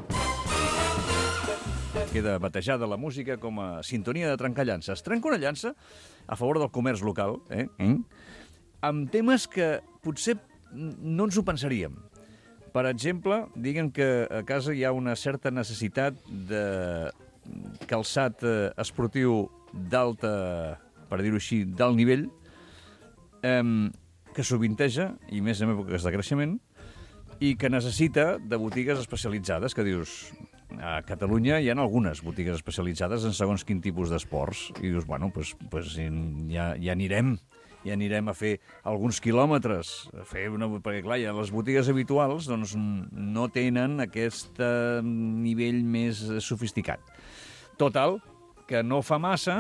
Speaker 5: Queda batejada la música com a sintonia de trencar llances. Trenco una llança a favor del comerç local, amb temes que potser no ens ho pensaríem. Per exemple, diguem que a casa hi ha una certa necessitat de calçat esportiu d'alta, per dir-ho així, d'alt nivell, que sovinteja, i més en èpoques de creixement, i que necessita de botigues especialitzades, que dius, a Catalunya hi ha algunes botigues especialitzades en segons quin tipus d'esports, i dius, bueno, pues ja anirem a fer alguns quilòmetres, perquè clar, ja les botigues habituals doncs, no tenen aquest nivell més sofisticat. Total, que no fa massa,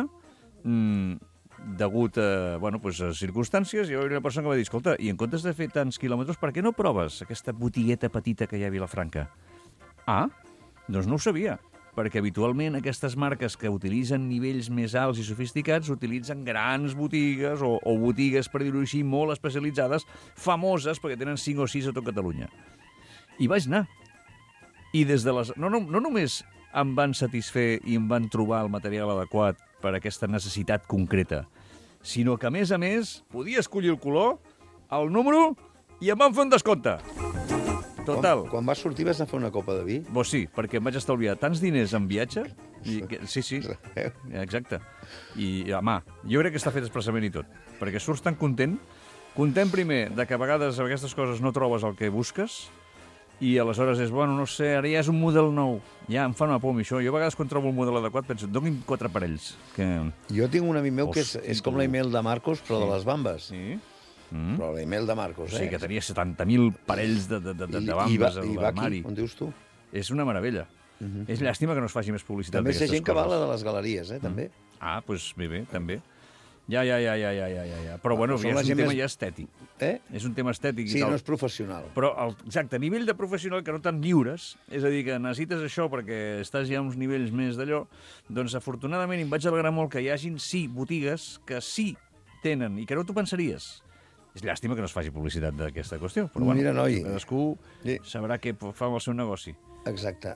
Speaker 5: degut a circumstàncies, hi va haver una persona que va dir, escolta, i en comptes de fer tants quilòmetres, per què no proves aquesta botigueta petita que hi ha a Vilafranca? Ah, doncs no ho sabia, perquè habitualment aquestes marques que utilitzen nivells més alts i sofisticats utilitzen grans botigues o botigues, per dir-ho així, molt especialitzades, famoses, perquè tenen 5 o 6 a tot Catalunya. I vaig anar. I des de les... No només em van satisfer i em van trobar el material adequat per a aquesta necessitat concreta, sinó que, a més, podia escollir el color, el número, i em van fer un descompte. Total.
Speaker 6: Quan vas sortir vas anar a fer una copa de vi?
Speaker 5: Doncs sí, perquè em vaig estalviar tants diners en viatge. Sí, exacte. I, home, jo crec que està fet expressament i tot, perquè surts tan content primer de que a vegades amb aquestes coses no trobes el que busques, i aleshores és, bueno, no sé, ara ja és un model nou. Ja em fa una por, això. Jo a vegades quan trobo un model adequat penso, doni'm 4 parells.
Speaker 6: Jo tinc un amic meu que és com l'email de Marcos, però de les bambes.
Speaker 5: Sí.
Speaker 6: Però l'email de Marcos,
Speaker 5: Sí, que tenia 70.000 parells de bambes a l'armari.
Speaker 6: On dius tu?
Speaker 5: És una meravella. És llàstima que no es faci més publicitat
Speaker 6: també
Speaker 5: d'aquestes coses.
Speaker 6: També sé gent que va a la de les galeries, també.
Speaker 5: Ah, doncs bé, també. Ja. Però, bueno, és un tema ja estètic. És un tema estètic i tal.
Speaker 6: Sí, no és professional.
Speaker 5: Però, exacte, a nivell de professional que no tan lliures, és a dir, que necessites això perquè estàs ja a uns nivells més d'allò, doncs, afortunadament, em vaig alegrar molt que hi hagin, botigues que sí tenen i que no t'ho pensaries. És llàstima que no es faci publicitat d'aquesta qüestió, però, bueno, cadascú sabrà què fa amb el seu negoci.
Speaker 6: Exacte.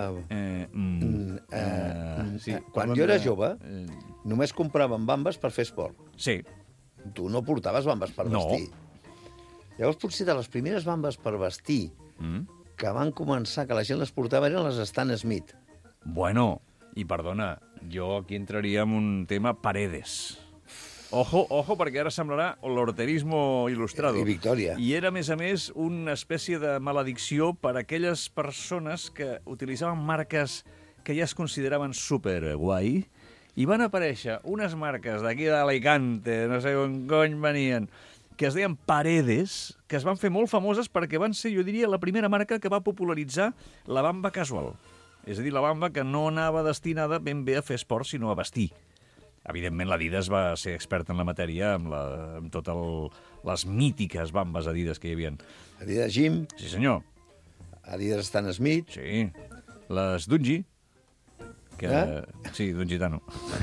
Speaker 6: Quan jo era jove, només compràvem bambes per fer esport.
Speaker 5: Sí.
Speaker 6: Tu no portaves bambes per vestir. Llavors, potser de les primeres bambes per vestir que van començar, que la gent les portava, eren les Stan Smith.
Speaker 5: Bueno, i perdona, jo aquí entraria en un tema Paredes. Ojo, perquè ara semblarà l'horterismo il·lustrado.
Speaker 6: I Victòria.
Speaker 5: I era, a més, una espècie de maledicció per a aquelles persones que utilitzaven marques que ja es consideraven superguai, i van aparèixer unes marques d'aquí d'Alicante, no sé on cony venien, que es deien Paredes, que es van fer molt famoses perquè van ser, jo diria, la primera marca que va popularitzar la bamba casual. És a dir, la bamba que no anava destinada ben bé a fer esport, sinó a vestir. Evidentment, l'Adidas va ser experta en la matèria amb totes les mítiques bambes Adidas que hi havia.
Speaker 6: Adidas Jim.
Speaker 5: Sí, senyor.
Speaker 6: Adidas Stan Smith.
Speaker 5: Sí. Les Dungi. Sí, Dungitano.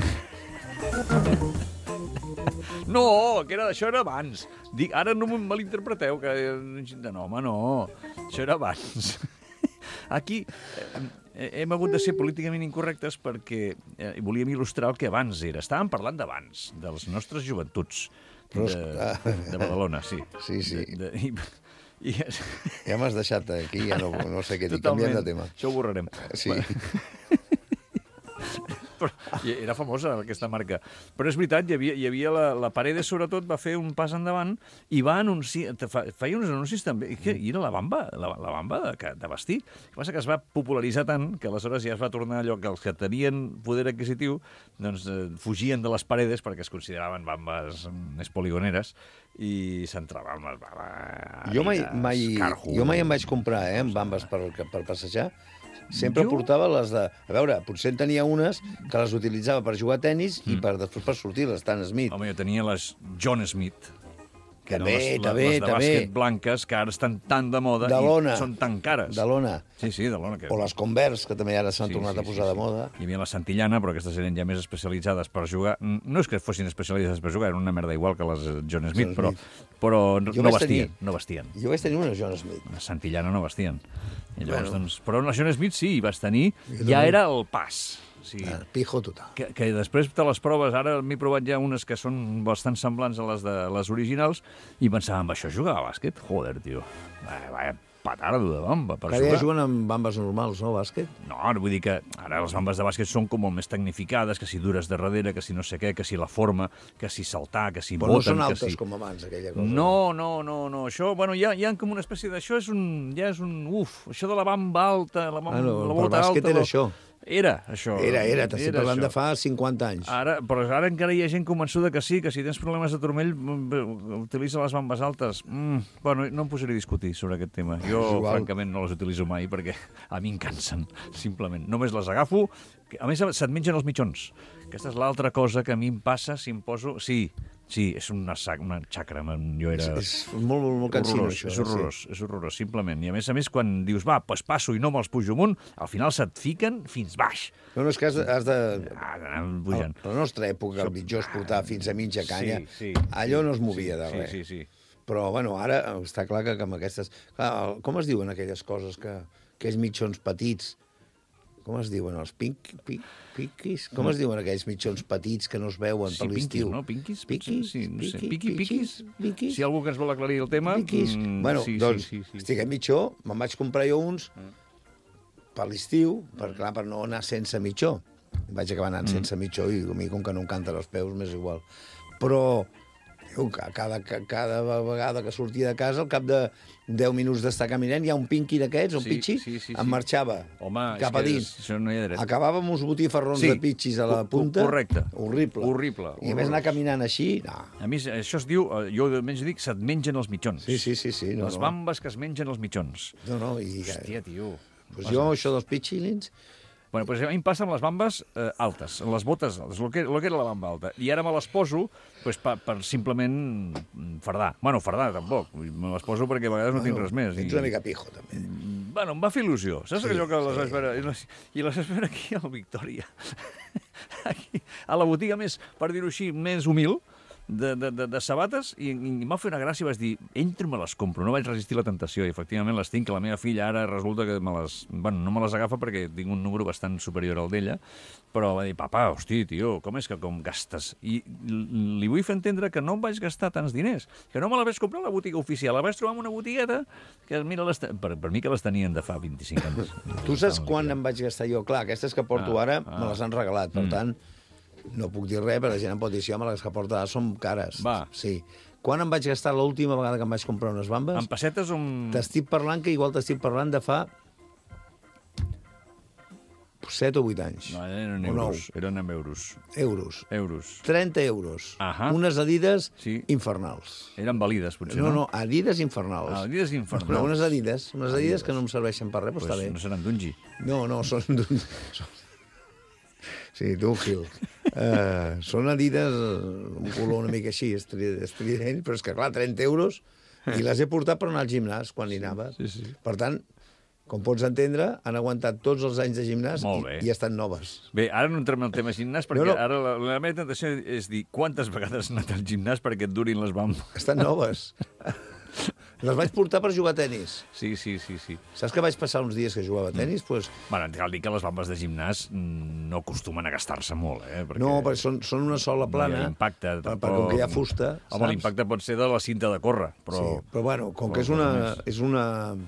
Speaker 5: No, que això era abans. Ara no me malinterpreteu. No, home, no. Això era abans. Aquí hem hagut de ser políticament incorrectes perquè volíem il·lustrar el que abans era. Estàvem parlant d'abans, de les nostres joventuts de Badalona, sí.
Speaker 6: Sí.
Speaker 5: I
Speaker 6: ja m'has deixat aquí, ja no sé què dir, canviem de tema.
Speaker 5: Això ho borrarem.
Speaker 6: Sí.
Speaker 5: Però era famosa aquesta marca. Però és veritat, hi havia la Paredes, sobretot, va fer un pas endavant i va anunciar, feia uns anuncis també, i era la bamba de vestir. El que passa que es va popularitzar tant que aleshores ja es va tornar allò que els que tenien poder adquisitiu doncs fugien de les Paredes perquè es consideraven bambes més poligoneres i s'entraven les bambes.
Speaker 6: Jo mai em vaig comprar bambes per passejar. Sempre portava les de... A veure, potser en tenia unes que les utilitzava per jugar a tennis i després per sortir, les Stan Smith.
Speaker 5: Home, jo tenia les John Smith, que
Speaker 6: també,
Speaker 5: eren les de bàsquet blanques, que ara estan tan de moda i són tan cares.
Speaker 6: De lona.
Speaker 5: Sí, de lona.
Speaker 6: O les Converse, que també ara s'han tornat a posar de moda.
Speaker 5: Hi havia la Santillana, però aquestes eren ja més especialitzades per jugar. No és que fossin especialitzades per jugar, eren una merda igual que les John Smith, però no vestien.
Speaker 6: Jo vaig tenir una John Smith.
Speaker 5: La Santillana no vestien. I llavors, però la John Smith sí, hi vas tenir, ja era el pas. Sí.
Speaker 6: Pijo total.
Speaker 5: Que després de les proves, ara m'he provat ja unes que són bastant semblants a les originals i pensava, amb això jugar a bàsquet? Joder, tio. Vaya petardo de bamba per jugar.
Speaker 6: Ja juguen amb bambes normals, no, bàsquet?
Speaker 5: No, vull dir que ara les bambes de bàsquet són com molt més tecnificades, que si dures de darrere, que si no sé què, que si la forma, que si saltar, que si boten...
Speaker 6: Però no són altes com abans, aquella cosa.
Speaker 5: No. Això, bueno, hi ha com una espècie d'això, això de la bamba alta, la bota alta...
Speaker 6: Per bàsquet era això.
Speaker 5: Era, això.
Speaker 6: Era, t'estic parlant de fa 50 anys.
Speaker 5: Però ara encara hi ha gent convençuda que sí, que si tens problemes de turmell, utilitza les bambes altes. Bueno, no em posaré a discutir sobre aquest tema. Jo, francament, no les utilitzo mai perquè a mi em cansen, simplement. Només les agafo, a més se't mengen els mitjons. Aquesta és l'altra cosa que a mi em passa si em poso... Sí, és una xacra. Jo era...
Speaker 6: És molt cansino, això.
Speaker 5: És horrorós, simplement. I a més, quan dius, pues passo i no me'ls pujo amunt, al final se't fiquen fins baix.
Speaker 6: No, és que has de...
Speaker 5: Anar pujant.
Speaker 6: A la nostra època, el mitjó es portava fins a mitja canya. Allò no es movia de res.
Speaker 5: Sí.
Speaker 6: Però, bueno, ara està clar que amb aquestes... Com es diuen aquelles coses que és mitjons petits? Com es diuen? Els piquis? Com es diuen aquells mitjons petits que no es veuen per l'estiu?
Speaker 5: Piquis?
Speaker 6: Sí, no sé.
Speaker 5: Piquis? Si algú que ens vol aclarir el tema...
Speaker 6: Piquis. Bueno, doncs, estic a mitjó, me'n vaig comprar jo uns per l'estiu, per no anar sense mitjó. Vaig acabar anant sense mitjó i a mi, com que no em canten els peus, m'és igual. Però cada vegada que sortia de casa, al cap de 10 minuts d'estar caminant, hi ha un pinqui d'aquests, un pitxi, em marxava cap a dins.
Speaker 5: Això no hi ha dret.
Speaker 6: Acabàvem uns botifarrons de pitxis a la punta.
Speaker 5: Correcte.
Speaker 6: Horrible. I a més anar caminant així, no.
Speaker 5: A mi això es diu, jo almenys dic, se't mengen els mitjons.
Speaker 6: Sí.
Speaker 5: Les bambes que es mengen els mitjons.
Speaker 6: No.
Speaker 5: Hòstia, tio.
Speaker 6: Jo, això dels pitxilins...
Speaker 5: Bueno, pues a mi em passa amb les bambes altes, les botes altes, el que era la bamba alta. I ara me les poso per simplement fardar. Bueno, fardar tampoc. Me les poso perquè a vegades no tinc res més.
Speaker 6: Ets una mica pijo, també.
Speaker 5: Bueno, em va fer il·lusió. Saps allò que les vaig veure? I les vaig veure aquí al Victòria. Aquí, a la botiga més, per dir-ho així, més humil, de sabates, i em va fer una gràcia i vaig dir, entro, me les compro. No vaig resistir la tentació, i efectivament les tinc, que la meva filla ara resulta que no me les agafa perquè tinc un número bastant superior al d'ella, però va dir, papa, hosti, tio, com és que com gastes? I li vull fer entendre que no em vaig gastar tants diners, que no me la vaig comprar a la botiga oficial, la vaig trobar en una botigueta que, mira, per mi que les tenien de fa 25 anys.
Speaker 6: Tu saps quan em vaig gastar jo? Clar, aquestes que porto ara me les han regalat, per tant, no puc dir res, però la gent em pot dir, home, les que porta ara són cares.
Speaker 5: Va.
Speaker 6: Sí. Quan em vaig gastar l'última vegada que em vaig comprar unes bambes?
Speaker 5: En pessetes o en...
Speaker 6: T'estic parlant que igual t'estic parlant de fa 7 o 8 anys.
Speaker 5: No, eren euros. Eren en euros.
Speaker 6: Euros. 30 euros. Unes Adidas infernals.
Speaker 5: Eren valides, potser, no?
Speaker 6: No, Adidas infernals.
Speaker 5: Adidas infernals.
Speaker 6: Però unes Adidas que no em serveixen per res, però està bé.
Speaker 5: No seran d'Ungi.
Speaker 6: No, són d'Ungi. Sí, Dunhill. Són Adidas, un color una mica així, estrident, però és que, clar, 30 euros, i les he portat per anar al gimnàs quan hi anava.
Speaker 5: Sí.
Speaker 6: Per tant, com pots entendre, han aguantat tots els anys de gimnàs i estan noves.
Speaker 5: Bé, ara no entrem en el tema gimnàs, perquè ara la meva tentació és dir quantes vegades has anat al gimnàs perquè et durin les bambes.
Speaker 6: Estan noves. Les vaig portar per jugar a tenis.
Speaker 5: Sí.
Speaker 6: Saps que vaig passar uns dies que jugava a tenis? Pues...
Speaker 5: Bueno, cal dir que les bambes de gimnàs no acostumen a gastar-se molt, Perquè
Speaker 6: no, perquè són una sola plana.
Speaker 5: L'impacte...
Speaker 6: Com que hi ha fusta,
Speaker 5: Home,
Speaker 6: saps?
Speaker 5: l'impacte pot ser de la cinta de córrer, però...
Speaker 6: Sí, però bueno, com que és una...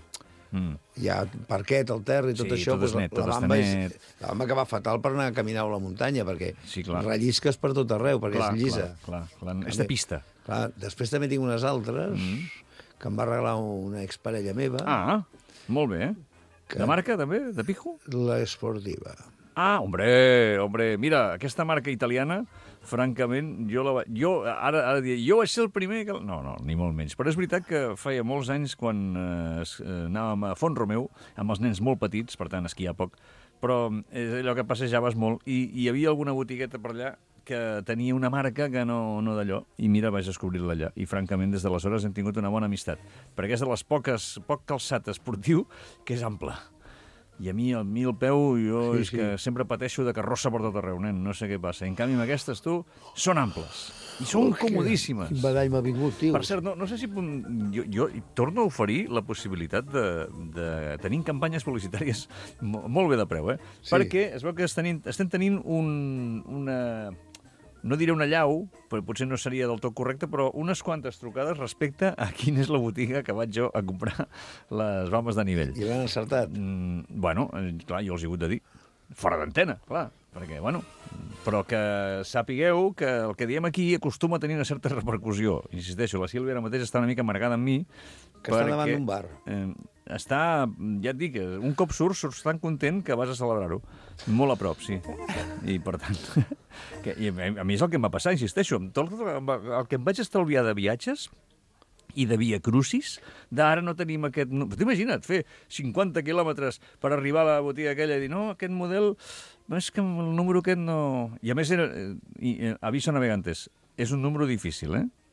Speaker 6: Hi ha parquet al terra i tot això,
Speaker 5: tot és net, tot està net.
Speaker 6: La bamba que va fatal per anar a caminar a la muntanya, perquè
Speaker 5: clar.
Speaker 6: rellisques per tot arreu, perquè és llisa.
Speaker 5: Clar. És de pista.
Speaker 6: Clar, després també tinc unes altres que em va regalar una exparella meva.
Speaker 5: Ah, molt bé. De marca, també? De Pijo?
Speaker 6: La Sportiva.
Speaker 5: Ah, hombre, mira, aquesta marca italiana, francament, jo ara dir, jo vaig ser el primer que... No, ni molt menys. Però és veritat que feia molts anys quan anàvem a Font-romeu, amb els nens molt petits, per tant, esquiar poc, però és allò que passejaves molt, i hi havia alguna botigueta per allà que tenia una marca que no d'allò, i mira, vaig descobrir-la allà. I francament, des d'aleshores hem tingut una bona amistat, perquè és de les poc calçat esportiu que és ample. I a mi el peu, és que sempre pateixo de carrossa per tot arreu, nen, no sé què passa. En canvi, amb aquestes, tu, són amples. I són comodíssimes.
Speaker 6: Quin badall m'ha vingut, tio.
Speaker 5: Per cert, no sé si... Jo torno a oferir la possibilitat de tenir campanyes publicitàries molt bé de preu, Sí. Perquè es veu que estem tenint una... No diré una llau, però potser no seria del tot correcte, però unes quantes trucades respecte a quina és la botiga que vaig jo a comprar les bambes de nivell.
Speaker 6: I l'han encertat?
Speaker 5: Bueno, clar, jo els he hagut de dir. Fora d'antena, clar, perquè, bueno... Però que sapigueu que el que diem aquí acostuma a tenir una certa repercussió. Insisteixo, la Sílvia ara mateix està una mica amargada amb mi.
Speaker 6: Que està davant d'un bar.
Speaker 5: Està, ja et dic, un cop surts tan content que vas a celebrar-ho. Molt a prop, sí. I, per tant... I a mi és el que em va passar, insisteixo. El que em vaig estalviar de viatges i de via crucis, d'ara no tenim aquest... T'imagina't, fer 50 quilòmetres per arribar a la botiga aquella i dir, no, aquest model... És que el número aquest no... I a més, aviso navegantes, és un número difícil,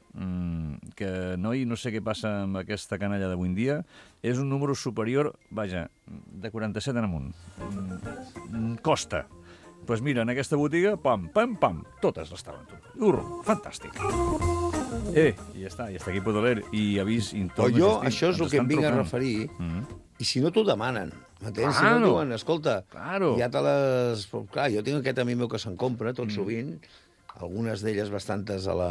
Speaker 5: que no sé què passa amb aquesta canalla d'avui en dia, és un número superior, vaja, de 47 en amunt. Costa. Doncs mira, en aquesta botiga, pam, totes estaven tu. Fantàstic. I ja està aquí Podoler, i avís...
Speaker 6: Però jo, això és el que em vinc a referir, i si no t'ho demanen, m'entens? Si no et diuen, escolta, ja te les... Clar, jo tinc aquest amic meu que se'n compra tot sovint, algunes d'elles bastantes a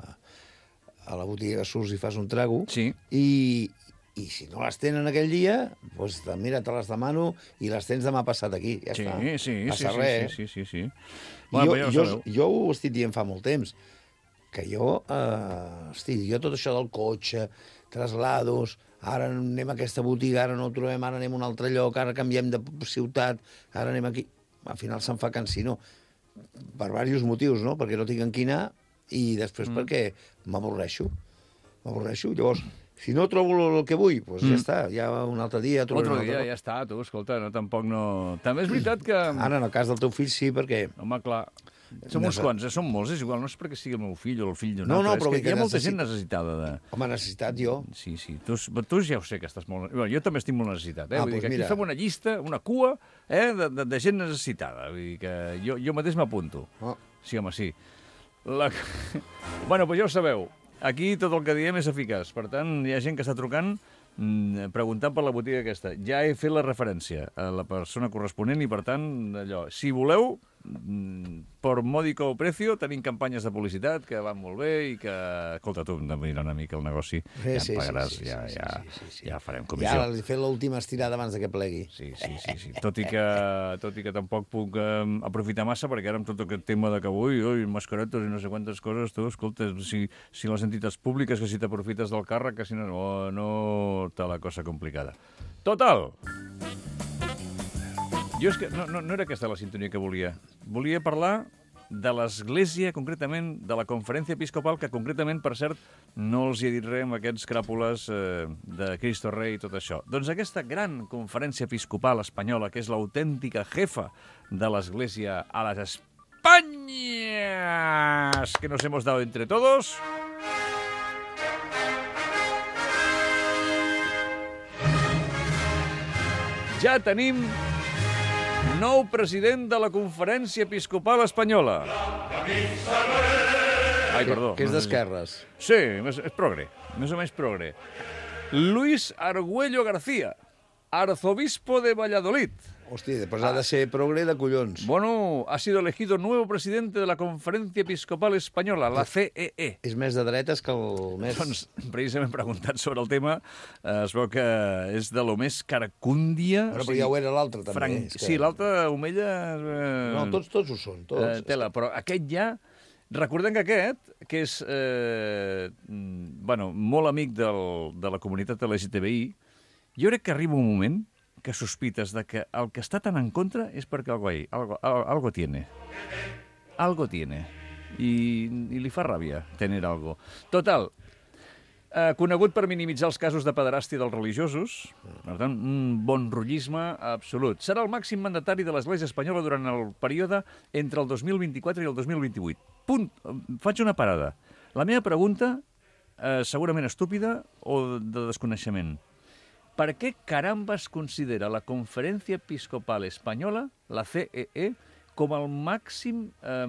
Speaker 6: la botiga que surts i fas un trago, i si no les tenen aquell dia, doncs mira, te les demano i les tens demà passat aquí, ja està. Passa res.
Speaker 5: Sí.
Speaker 6: Jo ho estic dient fa molt temps, que jo tot això del cotxe, traslados, ara anem a aquesta botiga, ara no ho trobem, ara anem a un altre lloc, ara canviem de ciutat, ara anem aquí... Al final se'n fa cansino. Per diversos motius, no? Perquè no tinc en quina i després perquè m'avorreixo. Llavors, si no trobo el que vull, doncs ja està, ja un altre dia...
Speaker 5: Otro dia, ja està, tu, escolta, tampoc no... També és veritat que...
Speaker 6: Ara, en el cas del teu fill, sí, perquè...
Speaker 5: Home, clar... Som uns quants, som molts, és igual, no és perquè sigui el meu fill o el fill d'un altre,
Speaker 6: però
Speaker 5: és que hi ha molta gent necessitada de...
Speaker 6: Home, necessitat jo.
Speaker 5: Sí, tu ja ho sé que estàs molt... Jo també estic molt necessitat, Vull dir que aquí fem una llista, una cua, de gent necessitada. Vull dir que jo mateix m'apunto. Sí, home, sí. Bueno, doncs ja ho sabeu, aquí tot el que diem és eficaç, per tant, hi ha gent que està trucant preguntant per la botiga aquesta. Ja he fet la referència a la persona corresponent i, per tant, allò, si voleu, per mòdico precio, tenim campanyes de publicitat que van molt bé i que, escolta, tu hem de mirar una mica el negoci, ja em pagaràs, ja farem comissió.
Speaker 6: Ja he fet l'última estirada abans que plegui.
Speaker 5: Sí. Tot i que tampoc puc aprofitar massa, perquè ara amb tot aquest tema de que mascaretes i no sé quantes coses, tu, escolta, si les entitats públiques, que si t'aprofites del càrrec, que si no està la cosa complicada. Total! Jo és que no era aquesta la sintonia que volia. Volia parlar de l'Església, concretament, de la Conferència Episcopal, que concretament, per cert, no els hi he dit res amb aquests cràpules de Cristo Rey i tot això. Doncs aquesta gran Conferència Episcopal espanyola, que és l'autèntica jefa de l'Església a les Espanyes, que nos hemos dado entre todos... Ja tenim nou president de la Conferència Episcopal Espanyola. Ai, perdó.
Speaker 6: Que és d'esquerres.
Speaker 5: Sí, és progre, més o menys progre. Luis Argüello García, arzobispo de Valladolid.
Speaker 6: Hòstia, pues ha de ser progre de collons.
Speaker 5: Bueno, ha sido elegido nuevo presidente de la Conferencia Episcopal Española, la CEE.
Speaker 6: És més de dretes que el més...
Speaker 5: Doncs, precisament preguntat sobre el tema, es veu que és de lo més caracúndia...
Speaker 6: Però ja ho era l'altre, també.
Speaker 5: Sí, l'altre, Omella...
Speaker 6: No, tots ho són, tots.
Speaker 5: Tela, però aquest ja... Recordem que aquest, que és molt amic de la comunitat LGTBI, jo crec que arriba un moment que sospites de que el que està tan en contra és perquè algo tiene. Algo tiene. I li fa ràbia tenir algo. Total, conegut per minimitzar els casos de pederàstia dels religiosos, per tant, un bon rotllisme absolut. Serà el màxim mandatari de l'Església Espanyola durant el període entre el 2024 i el 2028. Punt. Faig una parada. La meva pregunta, segurament estúpida o de desconeixement. Per què caramba es considera la Conferència Episcopal Espanyola, la CEE, com el màxim,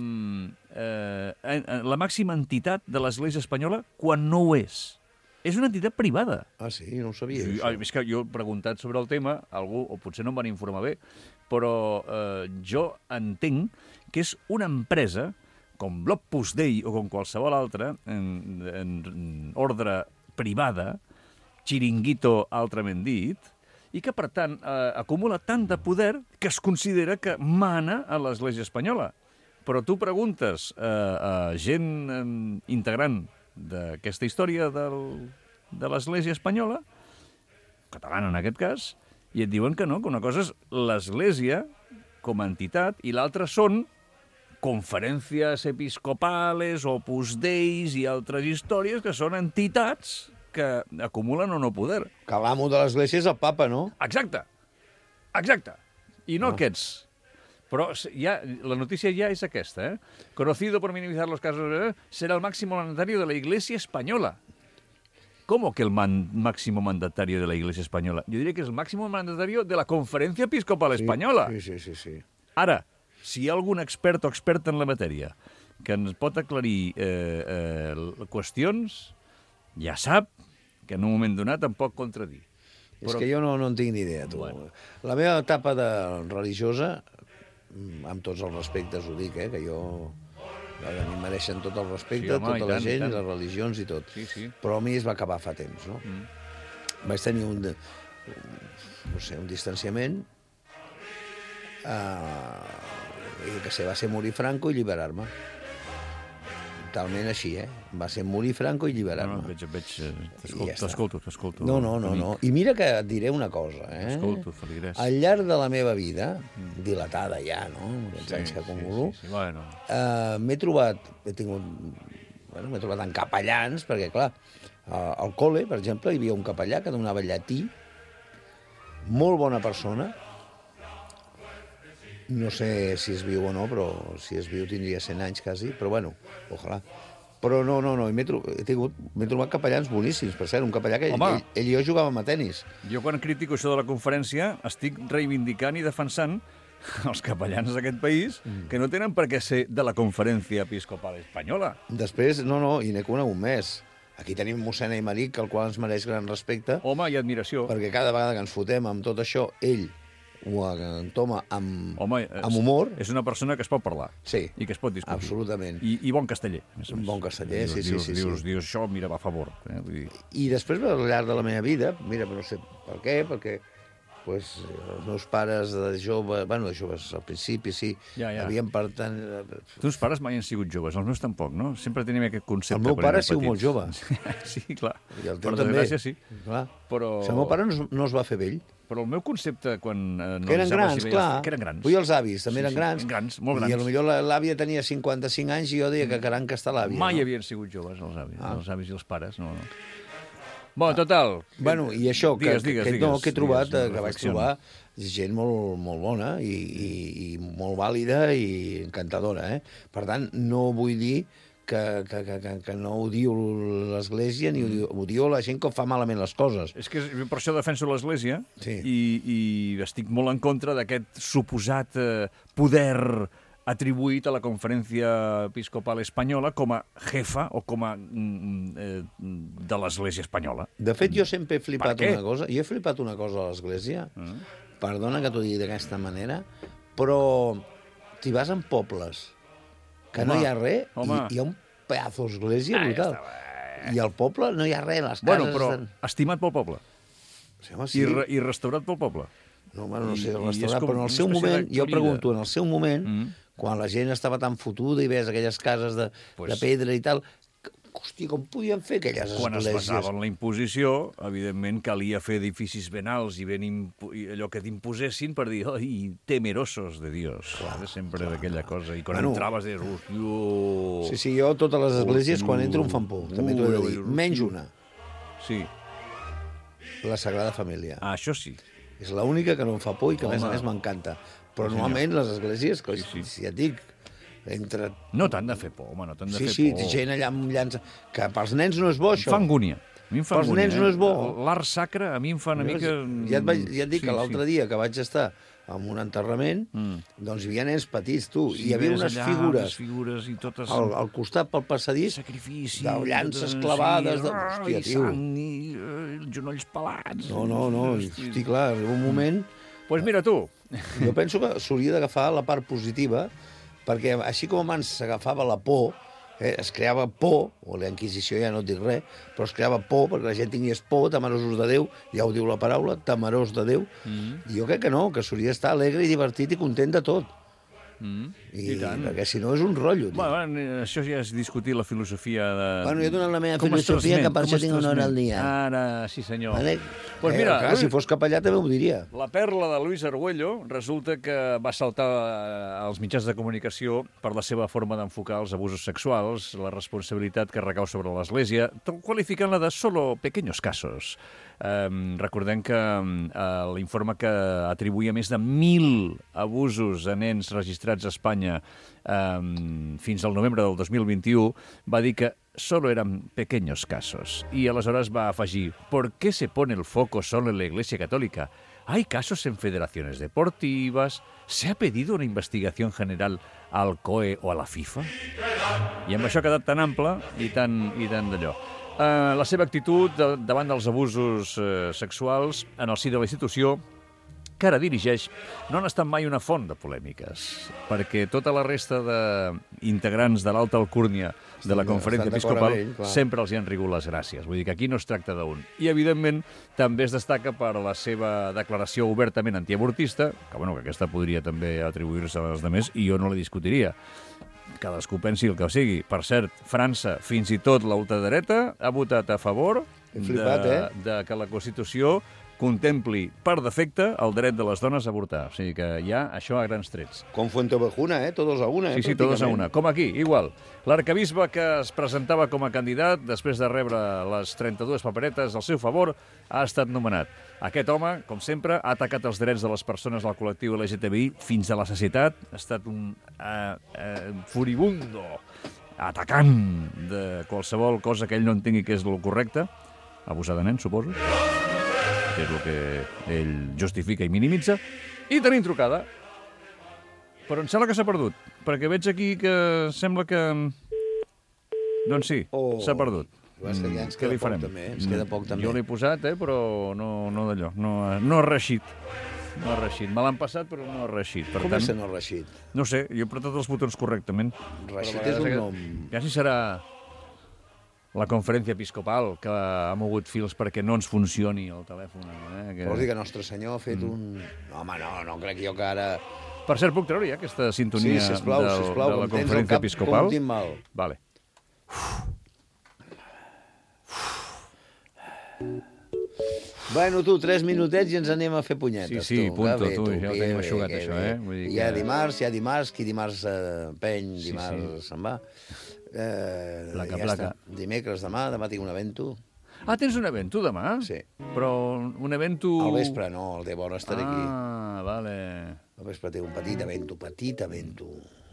Speaker 5: la màxima entitat de l'Església Espanyola quan no ho és? És una entitat privada.
Speaker 6: Ah, sí? No ho sabia.
Speaker 5: Sí, és que jo he preguntat sobre el tema, algú, o potser no em van informar bé, però jo entenc que és una empresa, com l'Opus Dei o com qualsevol altra, en ordre privada, xiringuito altrament dit, i que, per tant, acumula tant de poder que es considera que mana a l'Església Espanyola. Però tu preguntes a gent integrant d'aquesta història de l'Església Espanyola, catalana en aquest cas, i et diuen que no, que una cosa és l'Església com a entitat i l'altra són conferències episcopales, Opus Deis i altres històries que són entitats que acumulen o no poder.
Speaker 6: Que l'amo de l'Església és el papa, no?
Speaker 5: Exacte. I no aquests. Però ja, la notícia ja és aquesta, Conocido por minimizar los casos, será el máximo mandatario de la Iglesia Española. ¿Cómo que el máximo mandatario de la Iglesia Española? Yo diría que es el máximo mandatario de la Conferència Episcopal Espanyola.
Speaker 6: Sí.
Speaker 5: Ara, si hi ha algun expert o experta en la matèria que ens pot aclarir qüestions, ja sap que en un moment donat em pot contradir.
Speaker 6: És que jo no en tinc ni idea, tu. Bueno. La meva etapa religiosa, amb tots els respectes ho dic, que jo... A mi mereixen tot el respecte, tota la gent, les religions i tot.
Speaker 5: Sí.
Speaker 6: Però a mi es va acabar fa temps, no? Vaig tenir un distanciament, i que va ser morir Franco i alliberar-me. Talment així, Va ser morir Franco i alliberar-me.
Speaker 5: T'escolto.
Speaker 6: No. I mira que et diré una cosa,
Speaker 5: T'escolto, feligrès.
Speaker 6: Al llarg de la meva vida, dilatada ja, no?, aquests anys que acumulo, m'he trobat en capellans, perquè, clar, al col·le, per exemple, hi havia un capellà que donava llatí, molt bona persona, no sé si és viu o no, però si és viu tindria 100 anys quasi, però bueno, ojalà. Però no, m'he trobat capellans boníssims, per cert, un capellà que ell i jo jugàvem a tenis.
Speaker 5: Jo quan critico això de la conferència estic reivindicant i defensant els capellans d'aquest país que no tenen per què ser de la Conferència Episcopal Espanyola.
Speaker 6: Després, i n'he conegut més. Aquí tenim mossèn Aymeric, el qual ens mereix gran respecte.
Speaker 5: Home, i admiració.
Speaker 6: Perquè cada vegada que ens fotem amb tot això, ell ho entoma amb humor.
Speaker 5: És una persona que es pot parlar.
Speaker 6: Sí.
Speaker 5: I que es pot discutir.
Speaker 6: Absolutament.
Speaker 5: I bon casteller.
Speaker 6: Bon casteller, sí.
Speaker 5: Dius això, mira, va a favor.
Speaker 6: I després, al llarg de la meva vida, mira, no sé per què, perquè els meus pares de joves al principi, sí, havien per tant...
Speaker 5: Els teus pares mai han sigut joves, els meus tampoc, no? Sempre tenim aquest concepte.
Speaker 6: El meu pare ha sigut molt jove.
Speaker 5: Sí, clar.
Speaker 6: I el teu també.
Speaker 5: Sí.
Speaker 6: Clar. El meu pare no es va fer vell.
Speaker 5: Però el meu concepte, quan...
Speaker 6: Que eren grans, clar.
Speaker 5: Que eren grans.
Speaker 6: Vull els avis, també eren grans.
Speaker 5: Grans, molt grans.
Speaker 6: I potser l'àvia tenia 55 anys i jo deia que caram que està l'àvia.
Speaker 5: Mai havien sigut joves, els avis i els pares, no. Bon, total.
Speaker 6: I això, que he trobat, que vaig trobar gent molt bona i molt vàlida i encantadora, Per tant, no vull dir que no odio l'Església ni odio la gent que fa malament les coses.
Speaker 5: És que per això defenso l'Església i estic molt en contra d'aquest suposat poder atribuït a la Conferència Episcopal Espanyola com a jefa o com a de l'Església Espanyola.
Speaker 6: De fet, jo sempre he flipat una cosa. Jo he flipat una cosa a l'Església, perdona que t'ho digui d'aquesta manera, però t'hi vas en pobles que no hi ha res, hi ha un pedazo d'església brutal. I al poble no hi ha res, les cases...
Speaker 5: Bueno, però estimat pel poble.
Speaker 6: Sí.
Speaker 5: I restaurat pel poble.
Speaker 6: No sé, restaurat, però en el seu moment, jo pregunto, en el seu moment, quan la gent estava tan fotuda i veies aquelles cases de pedra i tal, hòstia, com podien fer aquelles esglésies?
Speaker 5: Quan es basava en la imposició, evidentment calia fer edificis ben alts i allò que t'imposessin per dir, oi, temerosos de Dios. Sempre d'aquella cosa. I quan entraves deies, hòstia...
Speaker 6: Sí, jo totes les esglésies quan entro em fan por, també t'ho he de dir. Menys una.
Speaker 5: Sí.
Speaker 6: La Sagrada Família.
Speaker 5: Això sí.
Speaker 6: És l'única que no em fa por i que a més m'encanta. Però normalment les esglésies, si et dic, entre...
Speaker 5: No t'han de fer por, home, no t'han de fer por.
Speaker 6: Sí, gent allà amb llança... Que pels nens no és bo, això.
Speaker 5: Em fa angúnia.
Speaker 6: Pels nens no és bo.
Speaker 5: L'art sacre a mi em fa una mica...
Speaker 6: Ja et dic que l'altre dia que vaig estar en un enterrament, doncs hi havia nens petits, tu, i hi havia unes figures
Speaker 5: i totes...
Speaker 6: al costat, pel passadís, de llances clavades, hòstia, tio.
Speaker 5: I genolls pelats.
Speaker 6: No, hosti, clar, arriba un moment...
Speaker 5: Doncs mira tu.
Speaker 6: Jo penso que s'hauria d'agafar la part positiva, perquè així com abans s'agafava la por, es creava por, o la Inquisició ja no et dic res, però es creava por perquè la gent tingués por, temerosos de Déu, ja ho diu la paraula, temerós de Déu, i jo crec que no, que s'hauria d'estar alegre i divertit i content de tot. I tant. Perquè si no és un rotllo.
Speaker 5: Bueno, això ja és discutir la filosofia de...
Speaker 6: Bueno, jo he donat la meva filosofia, que per això tinc una hora al dia.
Speaker 5: Ara, sí senyor.
Speaker 6: Vale?
Speaker 5: Pues mira,
Speaker 6: clar, si fos capellà també ho diria.
Speaker 5: La perla de Luis Argüello resulta que va saltar als mitjans de comunicació per la seva forma d'enfocar els abusos sexuals, la responsabilitat que recau sobre l'Església, qualificant-la de solo pequeños casos. Recordem que l'informe que atribuïa més de 1.000 abusos a nens registrats a Espanya fins al novembre del 2021 va dir que solo eran pequeños casos. Y aleshores va afegir, ¿por qué se pone el foco solo en la Iglesia Católica? ¿Hay casos en federaciones deportivas? ¿Se ha pedido una investigación general al COE o a la FIFA? I amb això ha quedat tan ample i tan d'allò. La seva actitud davant dels abusos sexuals en el si de la institució que ara dirigeix no han estat mai una font de polèmiques, perquè tota la resta d'integrants de l'alta alcúrnia de la Conferència Episcopal sempre els hi han rigut les gràcies. Vull dir que aquí no es tracta d'un. I, evidentment, també es destaca per la seva declaració obertament antiavortista, que aquesta podria també atribuir-se als altres, i jo no la discutiria. Cadascú pensi el que sigui. Per cert, França, fins i tot la ultradreta, ha votat a favor de que la Constitució contempli per defecte el dret de les dones a avortar. O sigui que hi ha això a grans trets.
Speaker 6: Com Fuenteovejuna, todos a una.
Speaker 5: Sí, todos a una. Com aquí, igual. L'arquebisbe que es presentava com a candidat després de rebre les 32 paperetes al seu favor ha estat nomenat. Aquest home, com sempre, ha atacat els drets de les persones del col·lectiu LGTBI fins a la sacietat. Ha estat un furibundo atacant de qualsevol cosa que ell no entengui que és el correcte. Abusar de nens, suposo. Que és el que ell justifica i minimitza. I tenim trucada. Però em sembla que s'ha perdut, perquè veig aquí que sembla que... Doncs sí, s'ha perdut.
Speaker 6: Què li farem? Ens queda poc també.
Speaker 5: Jo l'he posat, però no d'allò. No ha reixit. No ha reixit. Me l'han passat, però no ha reixit.
Speaker 6: Com és que no ha reixit?
Speaker 5: No sé, jo he apretat els botons correctament.
Speaker 6: Reixit és un nom.
Speaker 5: Ja si serà la Conferència Episcopal, que ha mogut fils perquè no ens funcioni el telèfon.
Speaker 6: Vols dir que Nostre Senyor ha fet un... No, home, no crec jo que ara...
Speaker 5: Per cert, puc treure ja aquesta sintonia de la Conferència Episcopal?
Speaker 6: Sí, sisplau,
Speaker 5: Vale.
Speaker 6: Bueno, tu, 3 minutets i ens anem a fer punyetes.
Speaker 5: Sí, punto, tu, ja ho tenim aixugat, això,
Speaker 6: Hi ha dimarts, qui dimarts peny, dimarts se'n va.
Speaker 5: Placa.
Speaker 6: Dimecres, demà tinc un evento.
Speaker 5: Ah, tens un evento demà?
Speaker 6: Sí.
Speaker 5: Però un evento...
Speaker 6: Al vespre no, al de vora estaré aquí.
Speaker 5: Ah, vale.
Speaker 6: Al vespre tinc un petit evento.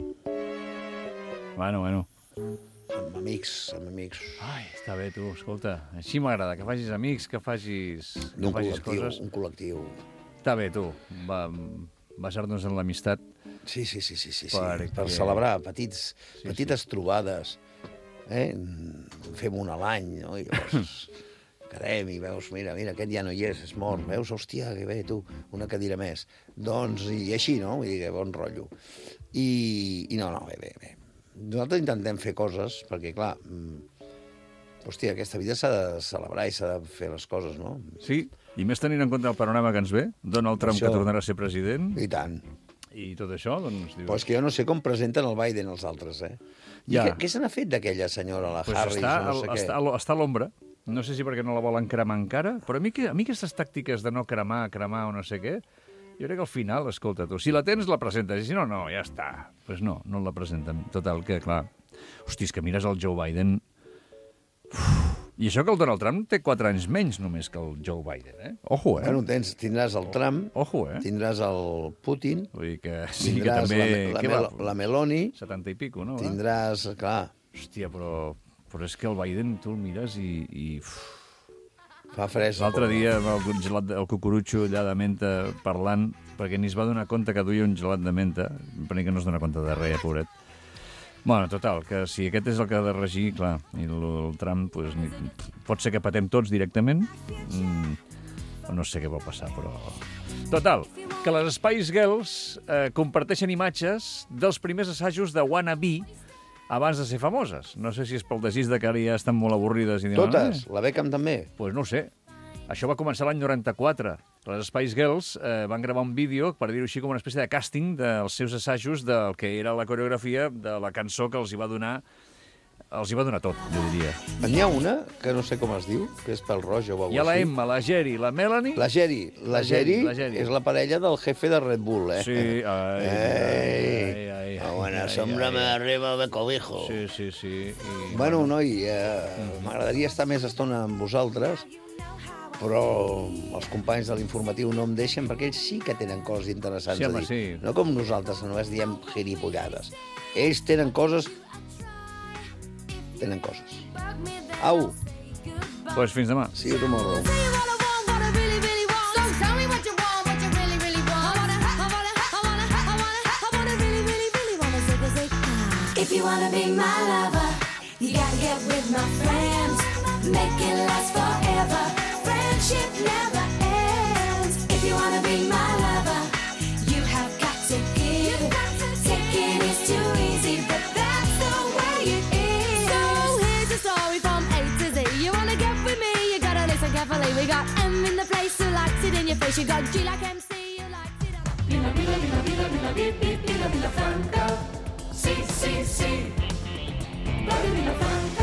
Speaker 5: Bueno.
Speaker 6: Amb amics.
Speaker 5: Ai, està bé, tu, escolta. Així m'agrada, que facis amics, que facis coses.
Speaker 6: Un col·lectiu.
Speaker 5: Està bé, tu. Basar-nos en l'amistat
Speaker 6: Sí. Per celebrar petites trobades. Fem una a l'any, no? I llavors quedem i veus, mira, aquest ja no hi és mort. Veus, hòstia, que bé, tu, una cadira més. Doncs, i així, no? Vull dir, bon rotllo. I no, bé. Nosaltres intentem fer coses, perquè, clar, hòstia, aquesta vida s'ha de celebrar i s'ha de fer les coses, no?
Speaker 5: Sí, i més tenint en compte el panorama que ens ve, Donald Trump que tornarà a ser president.
Speaker 6: I tant.
Speaker 5: I tot això, doncs...
Speaker 6: Però és que jo no sé com presenten el Biden els altres, Què se n'ha fet d'aquella senyora, la Harris, no sé què?
Speaker 5: Està a l'ombra. No sé si perquè no la volen cremar encara, però a mi aquestes tàctiques de no cremar o no sé què, jo crec que al final, escolta tu, si la tens la presentes, i si no, ja està. Doncs no la presenten. Total, que clar... Hosti, és que mires el Joe Biden... I això que el Donald Trump té 4 anys menys només que el Joe Biden, Ojo,
Speaker 6: Bueno, tindràs el Trump, tindràs el Putin,
Speaker 5: vull dir que sí, que també...
Speaker 6: la Meloni...
Speaker 5: 70 i pico, no?
Speaker 6: Tindràs, clar...
Speaker 5: Hòstia, però és que el Biden tu el mires i...
Speaker 6: Fa fresa.
Speaker 5: L'altre dia el cucurutxo allà de menta parlant, perquè ni es va donar compte que duia un gelat de menta, per que no es dona compte de res, pobret. Bueno, total, que si aquest és el que ha de regir, clar, i el Trump, pues, pot ser que patem tots directament, no sé què va passar, però... Total, que les Spice Girls comparteixen imatges dels primers assajos de Wannabe abans de ser famoses. No sé si és pel desig de que ara ja estan molt avorrides.
Speaker 6: Totes? La Beckham també?
Speaker 5: Pues no ho sé. Això va començar l'any 94. Les Spice Girls van gravar un vídeo, per dir-ho així, com una espècie de càsting dels seus assajos del que era la coreografia de la cançó que els hi va donar tot, jo diria.
Speaker 6: N'hi ha una, que no sé com es diu, que és pel roig o alguna cosa.
Speaker 5: Hi ha la Emma, la Geri, la Melanie...
Speaker 6: La Geri és la parella del jefe de Red Bull,
Speaker 5: Sí,
Speaker 6: Buena sombra me arriba de cobijo.
Speaker 5: Sí.
Speaker 6: Bueno, noi, m'agradaria estar més estona amb vosaltres, però els companys de l'informatiu no em deixen, perquè ells sí que tenen coses interessants a dir.
Speaker 5: Sí.
Speaker 6: No com nosaltres, només diem gilipollades. Ells tenen coses... Au!
Speaker 5: Pues fins demà.
Speaker 6: See you tomorrow.
Speaker 8: If you wanna be my lover, you gotta get with my friends. Make it last forever. Friendship never ends. If you wanna be my lover, you have got to give. Taking is too easy, but that's the way it is. So here's the story from A to Z. You wanna get with me, you gotta listen carefully. We got M in the place who likes it in your face. You got G like MC, you likes it up. Vila, Franca. Sí. Vila, Franca.